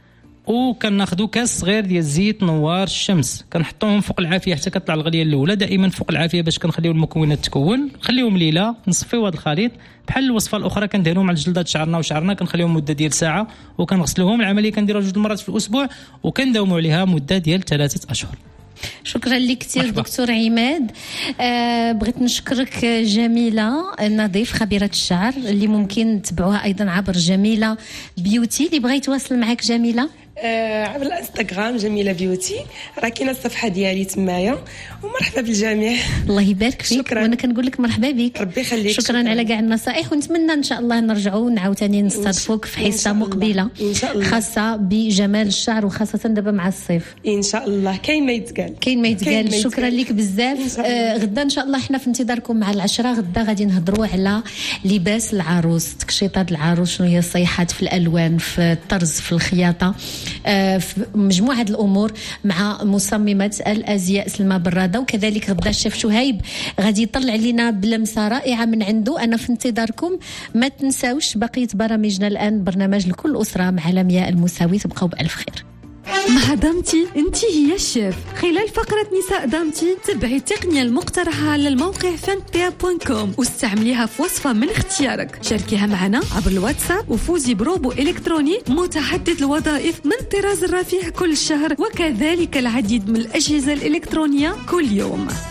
وكناخذوا كاس صغير ديال زيت نوار الشمس، كنحطوهم فوق العافيه حتى كطلع الغليه الاولى، دائما فوق العافيه باش كنخليو المكونات تكون، نخليهم ليله، نصفيو هذا الخليط بحال الوصفه الاخرى كندهنوهم على جلدات شعرنا وشعرنا، كنخليهم مده ديال ساعه وكنغسلوهم. العمليه كنديروها 2 مرات في الاسبوع وكنداوموا عليها مده ديال 3 أشهر. شكرا لك كثير دكتور عماد. بغيت نشكرك جميلة نظيف خبيرة الشعر اللي ممكن تتبعوها أيضا عبر جميلة بيوتي. اللي بغى يتواصل معك جميلة عبر الانستغرام جميلة بيوتي، راه كاينه الصفحه ديالي تمايا، ومرحبا بالجميع. الله يبارك فيك. شكرا. وانا كنقول لك مرحبا بك، ربي يخليك. شكرا على كاع النصائح، ونتمنى ان شاء الله نرجعوا نعاوتاني نستضيفوك في حصه مقبله إن شاء الله خاصه بجمال الشعر، وخاصه دابا مع الصيف ان شاء الله. كاين ما يتقال. شكرا لك بزاف. غدا ان شاء الله احنا في انتظاركم مع 10. غدا غادي نهضروا على لباس العروس، تكشيطات العروس، شنو هي الصيحات في الالوان، في الطرز، في الخياطه، في مجموعة الأمور مع مصممة الأزياء سلمى برادة. وكذلك غدا الشيف شهيب غادي يطلع لنا بلمسة رائعة من عنده. أنا في انتظاركم، ما تنساوش بقية برامجنا الآن، برنامج لكل أسرة مع لمياء المساوي. تبقوا بألف خير. مع دامتي انتي هي الشيف. خلال فقرة نساء دامتي تبعي التقنية المقترحة على الموقع fantea.com واستعمليها في وصفة من اختيارك. شاركيها معنا عبر الواتساب وفوزي بروبو إلكتروني متعدد الوظائف من طراز الرفيع كل شهر، وكذلك العديد من الأجهزة الإلكترونية كل يوم.